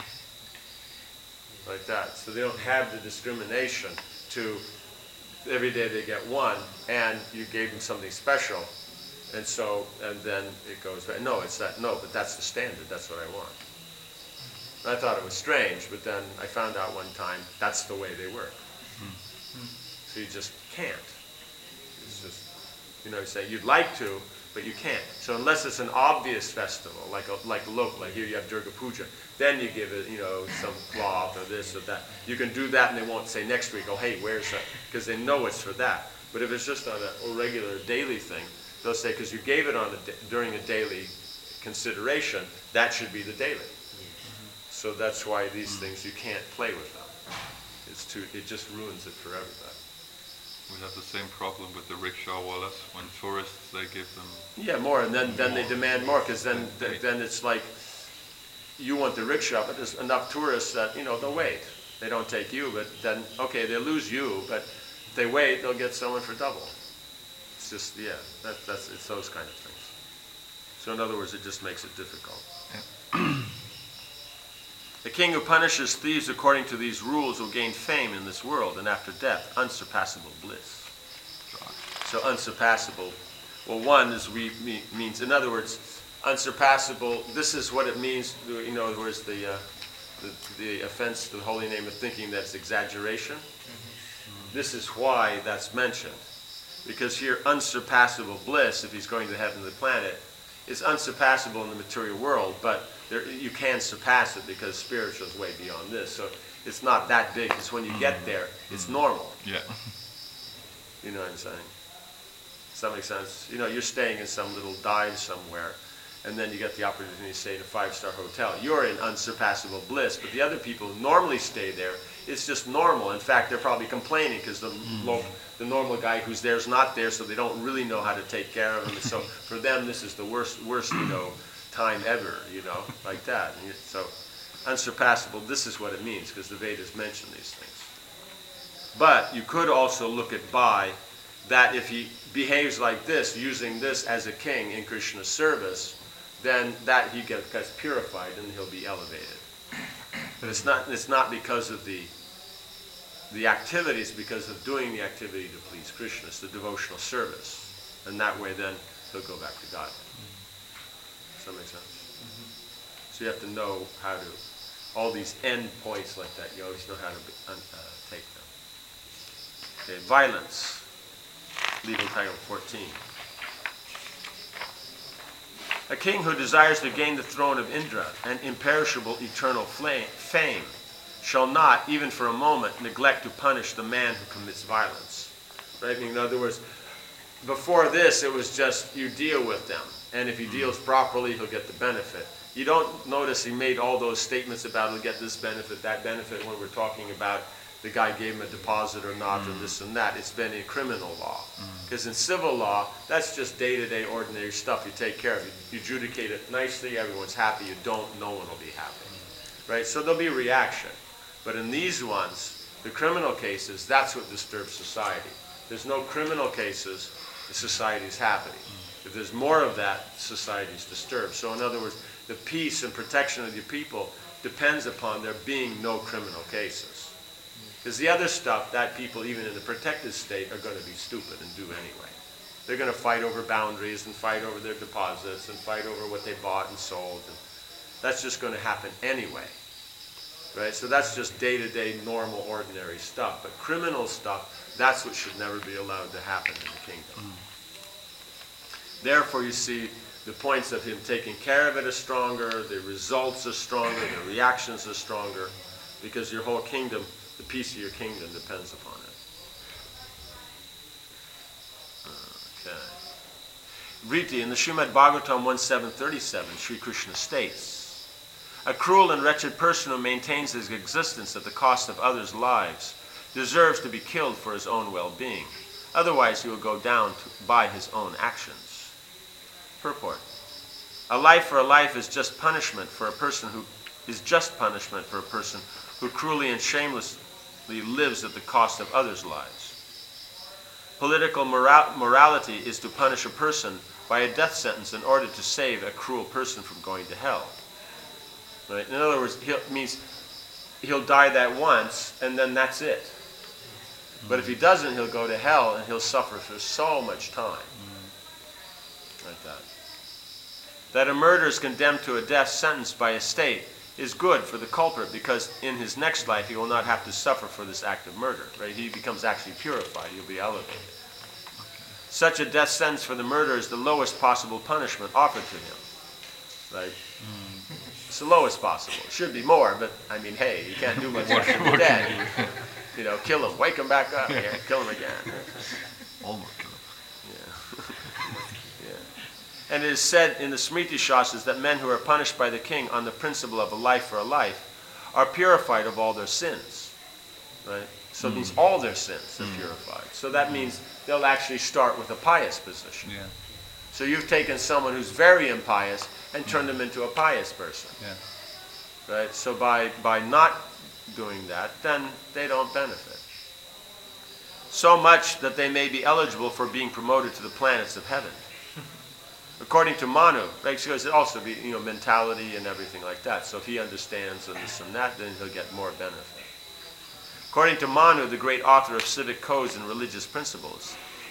Like that. So they don't have the discrimination to every day they get 1, and you gave them something special, and then it goes, no, it's that, no, but that's the standard, that's what I want. And I thought it was strange, but then I found out one time, that's the way they work. So you just can't. It's just, you say you'd like to, but you can't. So unless it's an obvious festival, like local, like here you have Durga Puja, then you give it, some cloth or this or that. You can do that and they won't say next week, oh, hey, where's that? Because they know it's for that. But if it's just on a regular daily thing, they'll say, because you gave it during a daily consideration, that should be the daily. So that's why these things, you can't play with them. It just ruins it for everybody. We have the same problem with the rickshaw wallahs. When tourists, they give them... Yeah, more, and then they demand more, because then it's like, you want the rickshaw, but there's enough tourists that, they'll wait. They don't take you, but then, okay, they'll lose you, but if they wait, they'll get someone for double. It's just, yeah, it's those kind of things. So in other words, it just makes it difficult. Yeah. The king who punishes thieves according to these rules will gain fame in this world, and after death, unsurpassable bliss. So unsurpassable, well, one is means, in other words, unsurpassable, this is what it means, in other words, the offense to the holy name of thinking that's exaggeration. This is why that's mentioned. Because here, unsurpassable bliss, if he's going to heaven to the planet, is unsurpassable in the material world, but you can surpass it because spiritual is way beyond this. So it's not that big. It's when you get there, it's normal. Yeah. You know what I'm saying? Does that make sense? You know, you're staying in some little dive somewhere, and then you get the opportunity to stay in a 5-star hotel. You're in unsurpassable bliss, but the other people who normally stay there, it's just normal. In fact, they're probably complaining because the normal guy who's there is not there, so they don't really know how to take care of him. So for them, this is the worst, time ever, like that. And so unsurpassable, this is what it means, because the Vedas mention these things. But you could also look at Bai, that if he behaves like this, using this as a king in Krishna's service, then that he gets purified and he'll be elevated. But it's not because of the activity, it's because of doing the activity to please Krishna. It's the devotional service. And that way then he'll go back to God. Does that make sense? So you have to know how to, all these end points like that, you always know how to take them. Okay, violence. Legal title 14. A king who desires to gain the throne of Indra and imperishable eternal fame shall not, even for a moment, neglect to punish the man who commits violence. Right? In other words, before this, it was just you deal with them, and if he deals properly, he'll get the benefit. You don't notice he made all those statements about he'll get this benefit, that benefit, when we're talking about the guy gave him a deposit or not, or this and that. It's been in criminal law. Because in civil law, that's just day-to-day ordinary stuff you take care of. You adjudicate it nicely, everyone's happy. You don't, no one will be happy. Right? So there'll be a reaction. But in these ones, the criminal cases, that's what disturbs society. There's no criminal cases, the society's happy. If there's more of that, society's disturbed. So in other words, the peace and protection of your people depends upon there being no criminal cases. Because the other stuff, that people, even in the protected state, are going to be stupid and do anyway. They're going to fight over boundaries and fight over their deposits and fight over what they bought and sold. And that's just going to happen anyway. Right? So that's just day-to-day, normal, ordinary stuff. But criminal stuff, that's what should never be allowed to happen in the kingdom. Therefore, you see, the points of him taking care of it are stronger, the results are stronger, the reactions are stronger, because your whole kingdom, the peace of your kingdom depends upon it. Okay. Riti, in the Srimad Bhagavatam 1.7.37, Sri Krishna states, a cruel and wretched person who maintains his existence at the cost of others' lives deserves to be killed for his own well-being. Otherwise, he will go down by his own actions. Purport. A life for a life is just punishment for a person who cruelly and shamelessly lives at the cost of others' lives. Political morality is to punish a person by a death sentence in order to save a cruel person from going to hell. Right? In other words, he'll die that once, and then that's it. But if he doesn't, he'll go to hell, and he'll suffer for so much time. Like that. That a murderer is condemned to a death sentence by a state is good for the culprit, because in his next life he will not have to suffer for this act of murder. Right? He becomes actually purified. He'll be elevated. Such a death sentence for the murderer is the lowest possible punishment offered to him. Right? It's the lowest possible. It should be more, but I mean, hey, you can't do much more than the dead. Kill him, wake him back up, kill him again. Almost kill him. And it is said in the Smriti Shastras that men who are punished by the king on the principle of a life for a life are purified of all their sins. Right? So it means all their sins are purified. So that means they'll actually start with a pious position. Yeah. So you've taken someone who's very impious and turned them into a pious person. Yeah. Right? So by not doing that, then they don't benefit. So much that they may be eligible for being promoted to the planets of heaven. According to Manu, right, because it also be mentality and everything like that. So if he understands and this and that, then he'll get more benefit. According to Manu, the great author of civic codes and religious principles,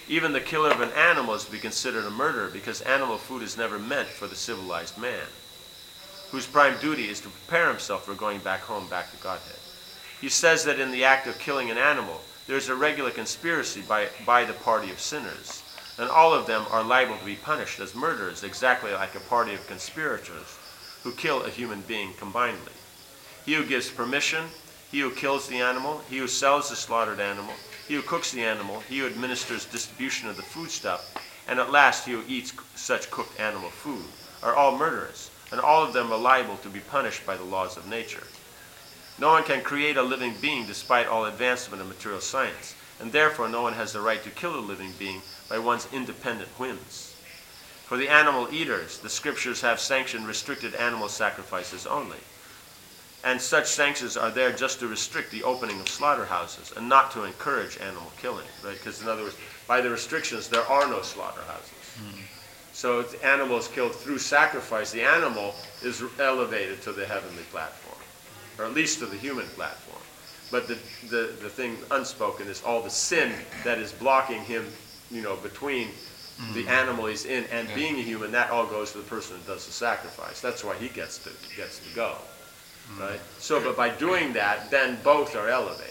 Even the killer of an animal is to be considered a murderer because animal food is never meant for the civilized man, whose prime duty is to prepare himself for going back home, back to Godhead. He says that in the act of killing an animal, there is a regular conspiracy by the party of sinners, and all of them are liable to be punished as murderers, exactly like a party of conspirators who kill a human being combinedly. He who gives permission, he who kills the animal, he who sells the slaughtered animal, he who cooks the animal, he who administers distribution of the foodstuff, and at last he who eats such cooked animal food, are all murderers, and all of them are liable to be punished by the laws of nature. No one can create a living being despite all advancement of material science, and therefore no one has the right to kill a living being by one's independent whims. For the animal eaters, the scriptures have sanctioned restricted animal sacrifices only. And such sanctions are there just to restrict the opening of slaughterhouses and not to encourage animal killing, right? Because in other words, by the restrictions, there are no slaughterhouses. So if the animal is killed through sacrifice, the animal is elevated to the heavenly platform, or at least to the human platform. But the thing unspoken is all the sin that is blocking him, between the animal he's in and being a human. That all goes to the person who does the sacrifice. That's why he gets to go, right? So, but by doing that, then both are elevated.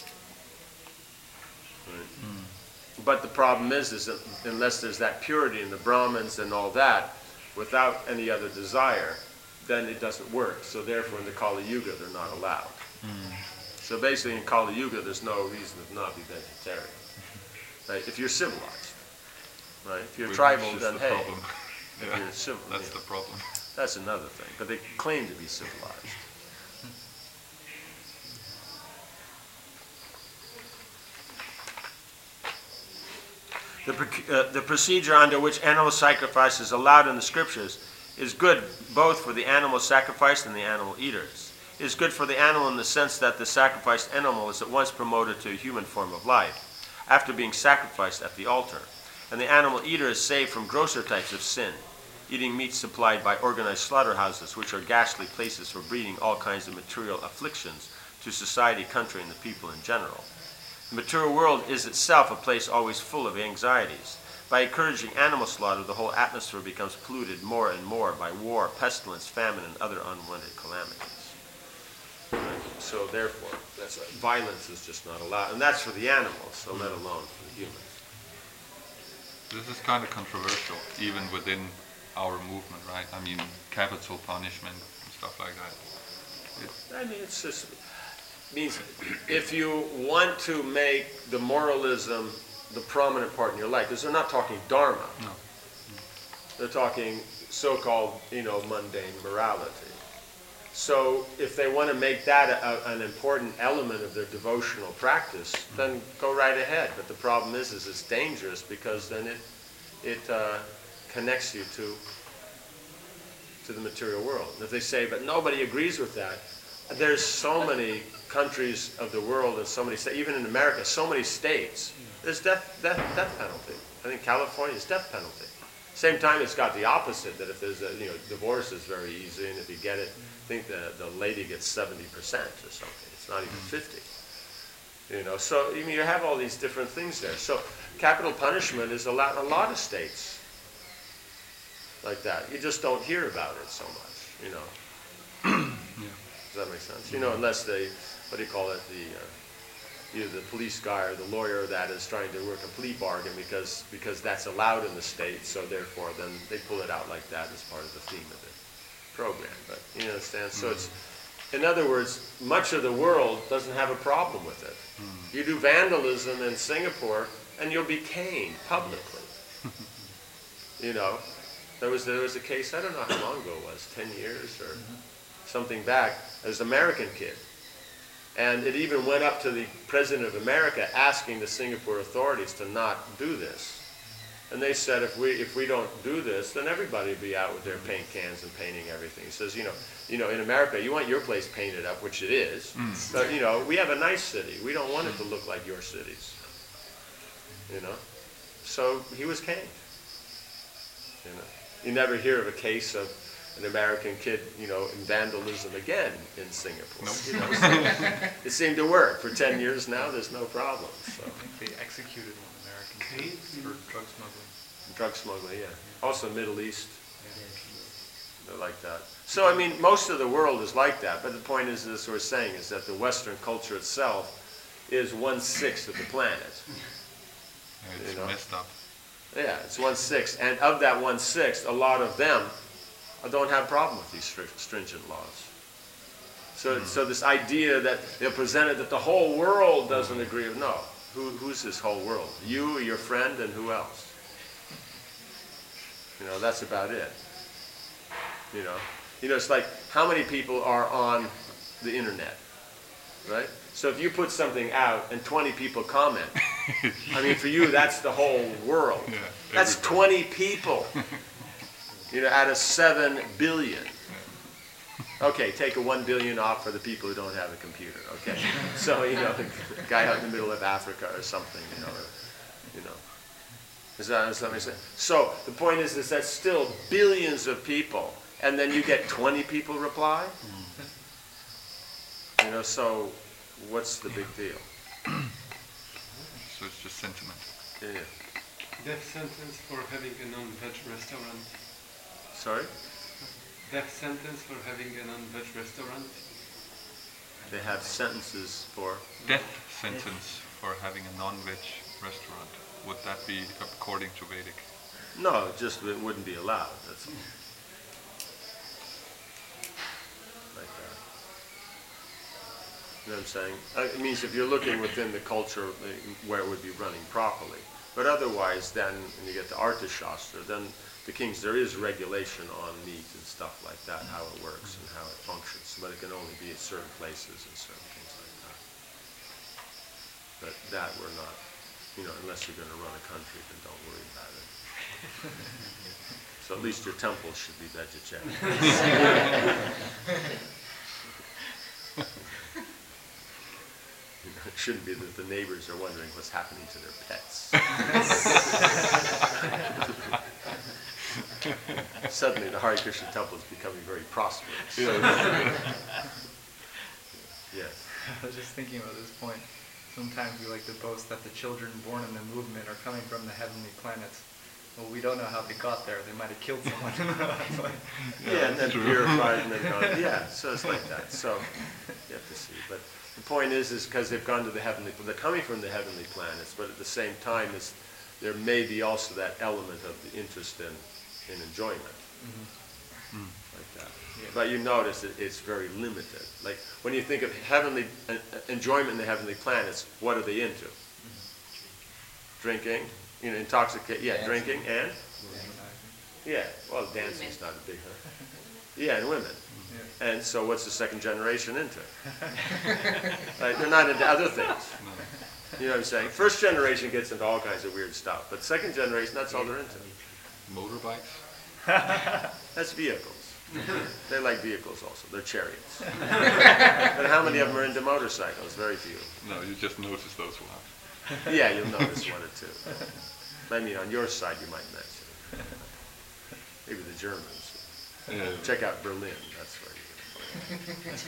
Right? But the problem is that unless there's that purity in the Brahmins and all that, without any other desire, then it doesn't work. So therefore, in the Kali Yuga, they're not allowed. So basically, in Kali Yuga, there's no reason to not be vegetarian. Right? If you're civilized, right? If you're tribal, then hey. Problem. If you're civil, That's the problem. That's another thing. But they claim to be civilized. The procedure under which animal sacrifice is allowed in the scriptures is good both for the animal sacrificed and the animal eaters. It is good for the animal in the sense that the sacrificed animal is at once promoted to a human form of life after being sacrificed at the altar, and the animal eater is saved from grosser types of sin, eating meat supplied by organized slaughterhouses, which are ghastly places for breeding all kinds of material afflictions to society, country, and the people in general. The material world is itself a place always full of anxieties. By encouraging animal slaughter, the whole atmosphere becomes polluted more and more by war, pestilence, famine, and other unwanted calamities. Right? So therefore, that's right. Violence is just not allowed. And that's for the animals, so let alone for the humans. This is kind of controversial, even within our movement, right? I mean, capital punishment and stuff like that. It's just... means if you want to make the moralism the prominent part in your life, because they're not talking dharma. No. They're talking so-called, mundane morality. So if they want to make that an important element of their devotional practice, then go right ahead. But the problem is it's dangerous because then it connects you to the material world. And if they say, but nobody agrees with that, there's so many countries of the world and so many states, even in America, so many states, there's death penalty. I think California is death penalty. Same time, it's got the opposite, that if there's divorce is very easy, and if you get it, I think the lady gets 70% or something. It's not even 50. So you have all these different things there. So capital punishment is a lot of states like that. You just don't hear about it so much, Does that make sense? Unless they, either the police guy or the lawyer that is trying to work a plea bargain because that's allowed in the state, so therefore then they pull it out like that as part of the theme of the program. But you understand? So it's, in other words, much of the world doesn't have a problem with it. You do vandalism in Singapore and you'll be caned publicly. There was a case, I don't know how long ago it was, 10 years or something back, as an American kid. And it even went up to the President of America asking the Singapore authorities to not do this. And they said, if we don't do this, then everybody will be out with their paint cans and painting everything. He says, in America, you want your place painted up, which it is. But, we have a nice city. We don't want it to look like your cities. So he was caned. You never hear of a case of an American kid, in vandalism again in Singapore. Nope. So it seemed to work. For 10 years now, there's no problem. So. I think they executed one American case Drug smuggling. Drug smuggling, yeah. Also Middle East, they're like that. So, I mean, most of the world is like that, but the point is, as we're saying, is that the Western culture itself is 1/6 of the planet. It's You know? messed up. Yeah, it's 1/6, and of that 1/6, a lot of them don't have problem with these stringent laws. So this idea that they're presented that the whole world doesn't agree with, no. Who's this whole world? You, your friend, and who else? You know, that's about it. You know, it's like how many people are on the internet, right? So if you put something out and 20 people comment, I mean, for you, that's the whole world. Yeah, That's everybody. 20 people, out of 7 billion. Okay, take a 1 billion off for the people who don't have a computer, okay? So, the guy out in the middle of Africa or something, Is that what I'm saying? So the point is that's still billions of people, and then you get 20 people reply? So what's the big deal? So it's just sentiment. Yeah. Death sentence for having a non-veg restaurant. Sorry? Death sentence for having a non-veg restaurant. They have sentences for... Death sentence for having a non-veg restaurant. Would that be according to Vedic? No, just it wouldn't be allowed. That's all. Like that. You know what I'm saying? It means if you're looking within the culture where it would be running properly. But otherwise, then, when you get to Arthashastra, then the kings, there is regulation on meat and stuff like that, how it works and how it functions. But it can only be at certain places and certain things like that. But that we're not, unless you're going to run a country, then don't worry about it. So at least your temples should be vegetarian. It shouldn't be that the neighbors are wondering what's happening to their pets. Suddenly the Hare Krishna temple is becoming very prosperous. Yes. I was just thinking about this point. Sometimes we like to boast that the children born in the movement are coming from the heavenly planets. Well, we don't know how they got there. They might have killed someone. And then purified and then gone. Yeah, so it's like that. So you have to see. But the point is because they've gone to the heavenly, they're coming from the heavenly planets, but at the same time, there may be also that element of the interest in enjoyment. Like that. Yeah. But you notice it's very limited. Like when you think of heavenly enjoyment in the heavenly planets, what are they into? Drinking, intoxicate. Yeah, drinking and well, dancing's not a big hurt. Yeah, and women. Yeah. And so, what's the second generation into? Right? They're not into other things. You know what I'm saying? First generation gets into all kinds of weird stuff, but second generation, that's all they're into. Motorbikes? That's vehicles. They like vehicles also. They're chariots. But how many of them are into motorcycles? Very few. No, you just notice those ones. Yeah, you'll notice one or two. I mean, on your side, you might mention. Maybe the Germans. Yeah. Check out Berlin. That's where you're going to find it.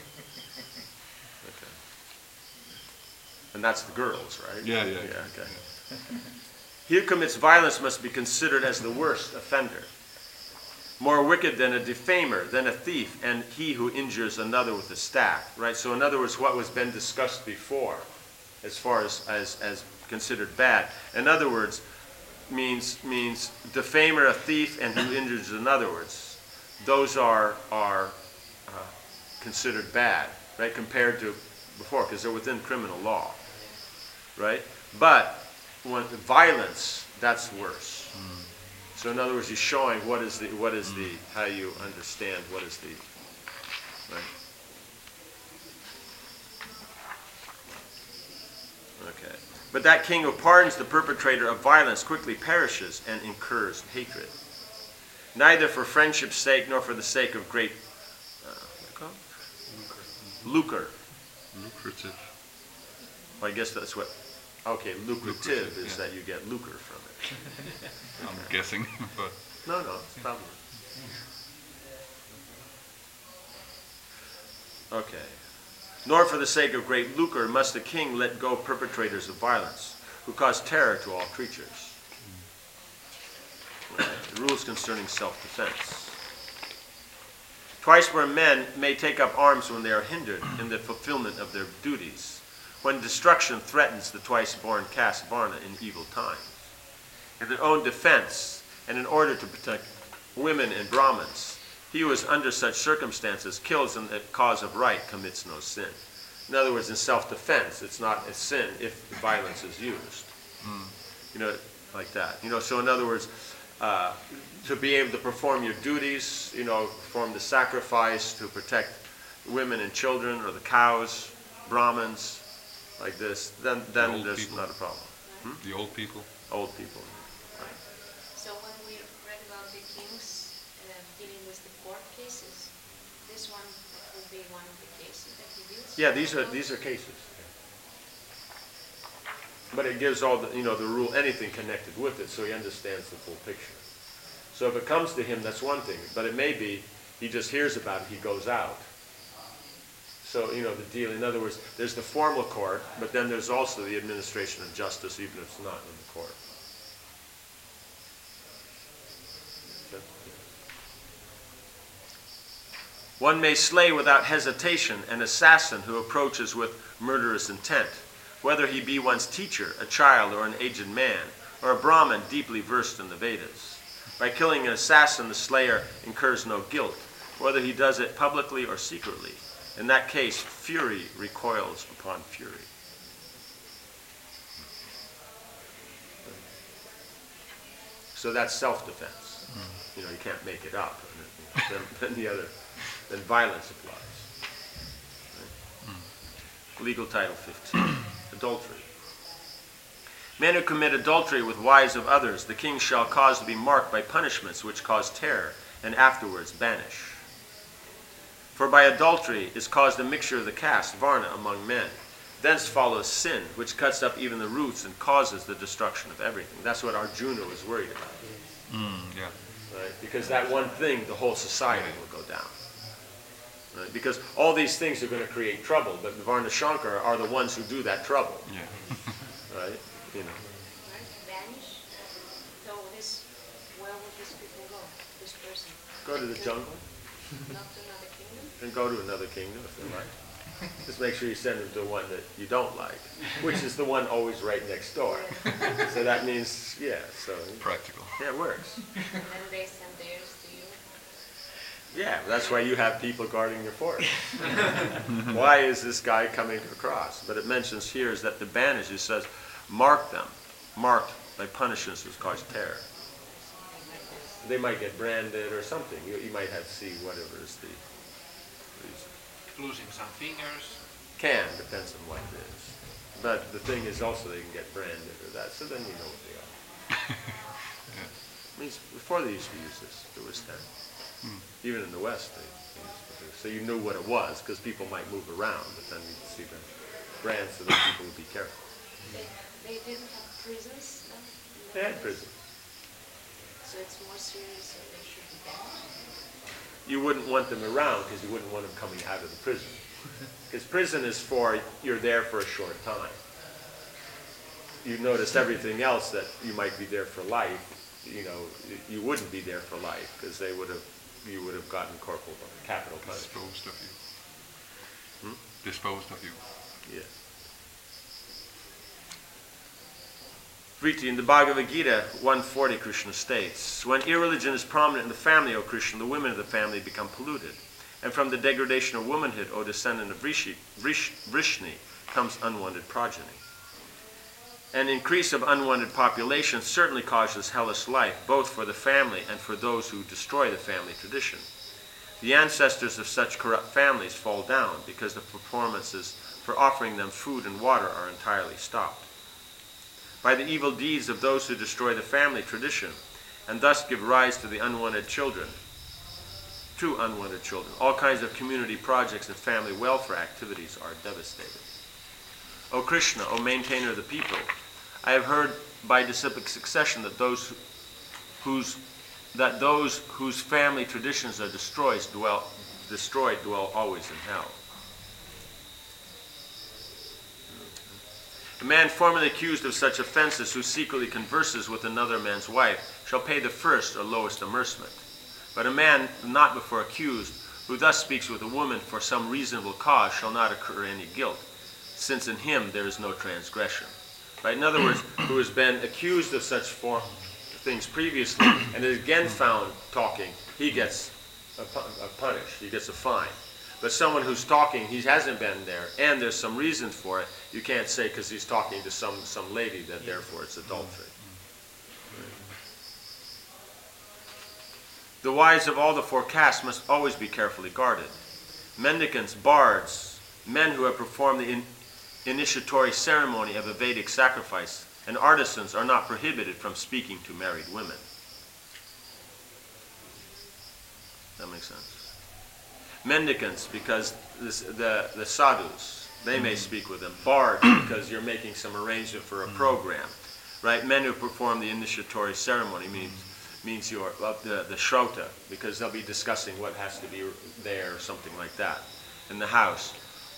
Okay. And that's the girls, right? Yeah. Okay. He who commits violence must be considered as the worst offender, more wicked than a defamer, than a thief, and he who injures another with a staff. Right. So, in other words, what was been discussed before, as far as considered bad. In other words, means defamer, a thief, and who injures another. Words, those are considered bad, right, compared to before, because they're within criminal law, right? But when violence, that's worse. So in other words, he's showing how you understand what is the, right? Okay. But that king who pardons the perpetrator of violence quickly perishes and incurs hatred. Neither for friendship's sake nor for the sake of great lucre. Lucrative. Well, I guess that's what. Okay, lucrative is that you get lucre from it. I'm guessing, but No, it's probably. Okay. Nor for the sake of great lucre must the king let go perpetrators of violence, who cause terror to all creatures. rules concerning self-defense. Twice-born men may take up arms when they are hindered in the fulfillment of their duties, when destruction threatens the twice-born caste Varna in evil times. In their own defense, and in order to protect women and Brahmins, he who is under such circumstances kills in the cause of right commits no sin. In other words, in self-defense, it's not a sin if violence is used. You know, like that. You know, so in other words, to be able to perform your duties, you know, perform the sacrifice to protect women and children or the cows, Brahmins, like this, then there's people. not a problem. The old people. Old people. Right. So when we read about the kings dealing with the court cases, this one would be one of the cases that he deals with? Yeah, these are cases. But it gives all the, you know, the rule, anything connected with it, so he understands the full picture. So if it comes to him, that's one thing. But it may be he just hears about it, he goes out. So, you know, the deal, in other words, there's the formal court, but then there's also the administration of justice, even if it's not in the court. One may slay without hesitation an assassin who approaches with murderous intent, whether he be one's teacher, a child, or an aged man, or a Brahmin deeply versed in the Vedas. By killing an assassin, the slayer incurs no guilt, whether he does it publicly or secretly. In that case, fury recoils upon fury. So that's self-defense. You know, you can't make it up. Then violence applies. Right? Legal Title 15. Adultery. Men who commit adultery with wives of others, the king shall cause to be marked by punishments which cause terror, and afterwards banish. For by adultery is caused a mixture of the caste, Varna, among men. Thence follows sin, which cuts up even the roots and causes the destruction of everything. That's what Arjuna was worried about. Yeah. Right? Because that one thing, the whole society will go down. Right? Because all these things are going to create trouble, but the Varna Shankar are the ones who do that trouble. Yeah. Right? You know. Vanish? So where would these people go? This person? Go to the jungle Not to another kingdom? and go to another kingdom if they like. Just make sure you send them to one that you don't like, which is the one always right next door. So that means, yeah, so. Practical. Yeah, it works. And then they send theirs to you? Yeah, that's why you have people guarding your forest. Why is this guy coming across? But it mentions here is that the banish, it says, mark them, marked by punishments which cause terror. They might get branded or something. You might have to see whatever is the reason. Losing some fingers. Can, depends on what it is. But the thing is also they can get branded or that, so then you know what they are. I mean, before they used to use this, there was that. Even in the West, they used to do. So you knew what it was, because people might move around, but then you could see the brands so that people would be careful. They didn't have prisons then? They had prison. So it's more serious, so they should be banished? You wouldn't want them around because you wouldn't want them coming out of the prison. Because prison is for, you're there for a short time. You notice everything else that you might be there for life, you know, you wouldn't be there for life because you would have gotten corporal capital punishment. Disposed of you. Disposed of you. Yes. Vriti, in the Bhagavad Gita 140, Krishna states, when irreligion is prominent in the family, O Krishna, the women of the family become polluted. And from the degradation of womanhood, O descendant of Vrishni, comes unwanted progeny. An increase of unwanted population certainly causes hellish life, both for the family and for those who destroy the family tradition. The ancestors of such corrupt families fall down because the performances for offering them food and water are entirely stopped. By the evil deeds of those who destroy the family tradition, and thus give rise to the unwanted children, all kinds of community projects and family welfare activities are devastated. O Krishna, O maintainer of the people, I have heard by disciplic succession that those whose family traditions are destroyed dwell always in hell. A man formerly accused of such offenses who secretly converses with another man's wife shall pay the first or lowest amercement. But a man not before accused, who thus speaks with a woman for some reasonable cause, shall not incur any guilt, since in him there is no transgression. Right? In other words, who has been accused of such things previously and is again found talking, he gets punished, he gets a fine. But someone who's talking, he hasn't been there, and there's some reason for it, you can't say because he's talking to some lady that therefore it's adultery. The wives of all the four castes must always be carefully guarded. Mendicants, bards, men who have performed the initiatory ceremony of a Vedic sacrifice, and artisans are not prohibited from speaking to married women. That makes sense. Mendicants, because the sadhus, they may speak with them. Bards, because you're making some arrangement for a program. Right? Men who perform the initiatory ceremony means you're the shrota, because they'll be discussing what has to be there or something like that in the house.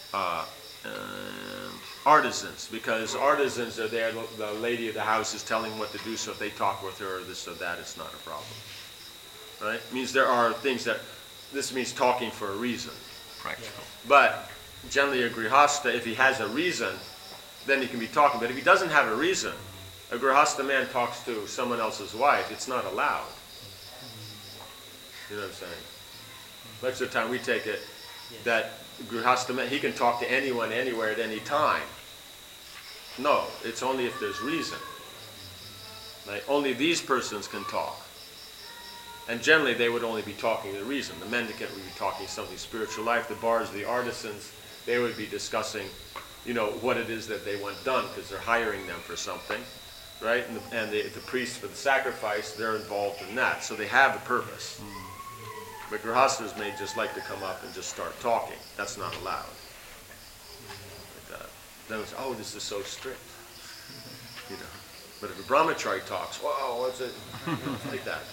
Artisans, because artisans are there, the lady of the house is telling them what to do, so if they talk with her or this or that, it's not a problem. Right? It means there are things that, this means talking for a reason. Practical. But generally a grihasta, if he has a reason, then he can be talking. But if he doesn't have a reason, a grihasta man talks to someone else's wife, it's not allowed. You know what I'm saying? Most of the time we take it that grihasta man, he can talk to anyone, anywhere, at any time. No, it's only if there's reason. Like, only these persons can talk. And generally they would only be talking the reason. The mendicant would be talking something spiritual life. The bards, the artisans, they would be discussing, what it is that they want done, because they're hiring them for something, right? And the priests for the sacrifice, they're involved in that. So they have a purpose. But grihastas may just like to come up and just start talking. That's not allowed. Like that. Then it's, oh, this is so strict. But if a brahmachari talks, whoa, what's it? Like that.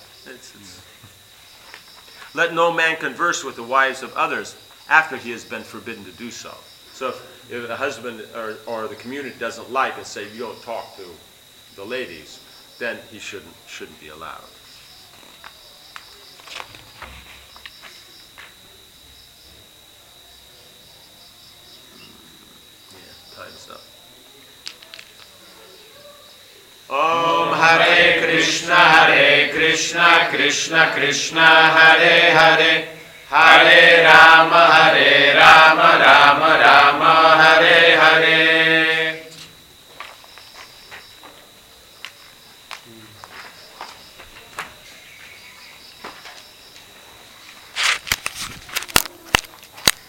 Let no man converse with the wives of others after he has been forbidden to do so. So if a husband or the community doesn't like and say you don't talk to the ladies, then he shouldn't be allowed. Yeah, time's up. Om Hare Krishna, Krishna Krishna, Hare Hare, Hare Rama, Rama Rama, Hare Hare.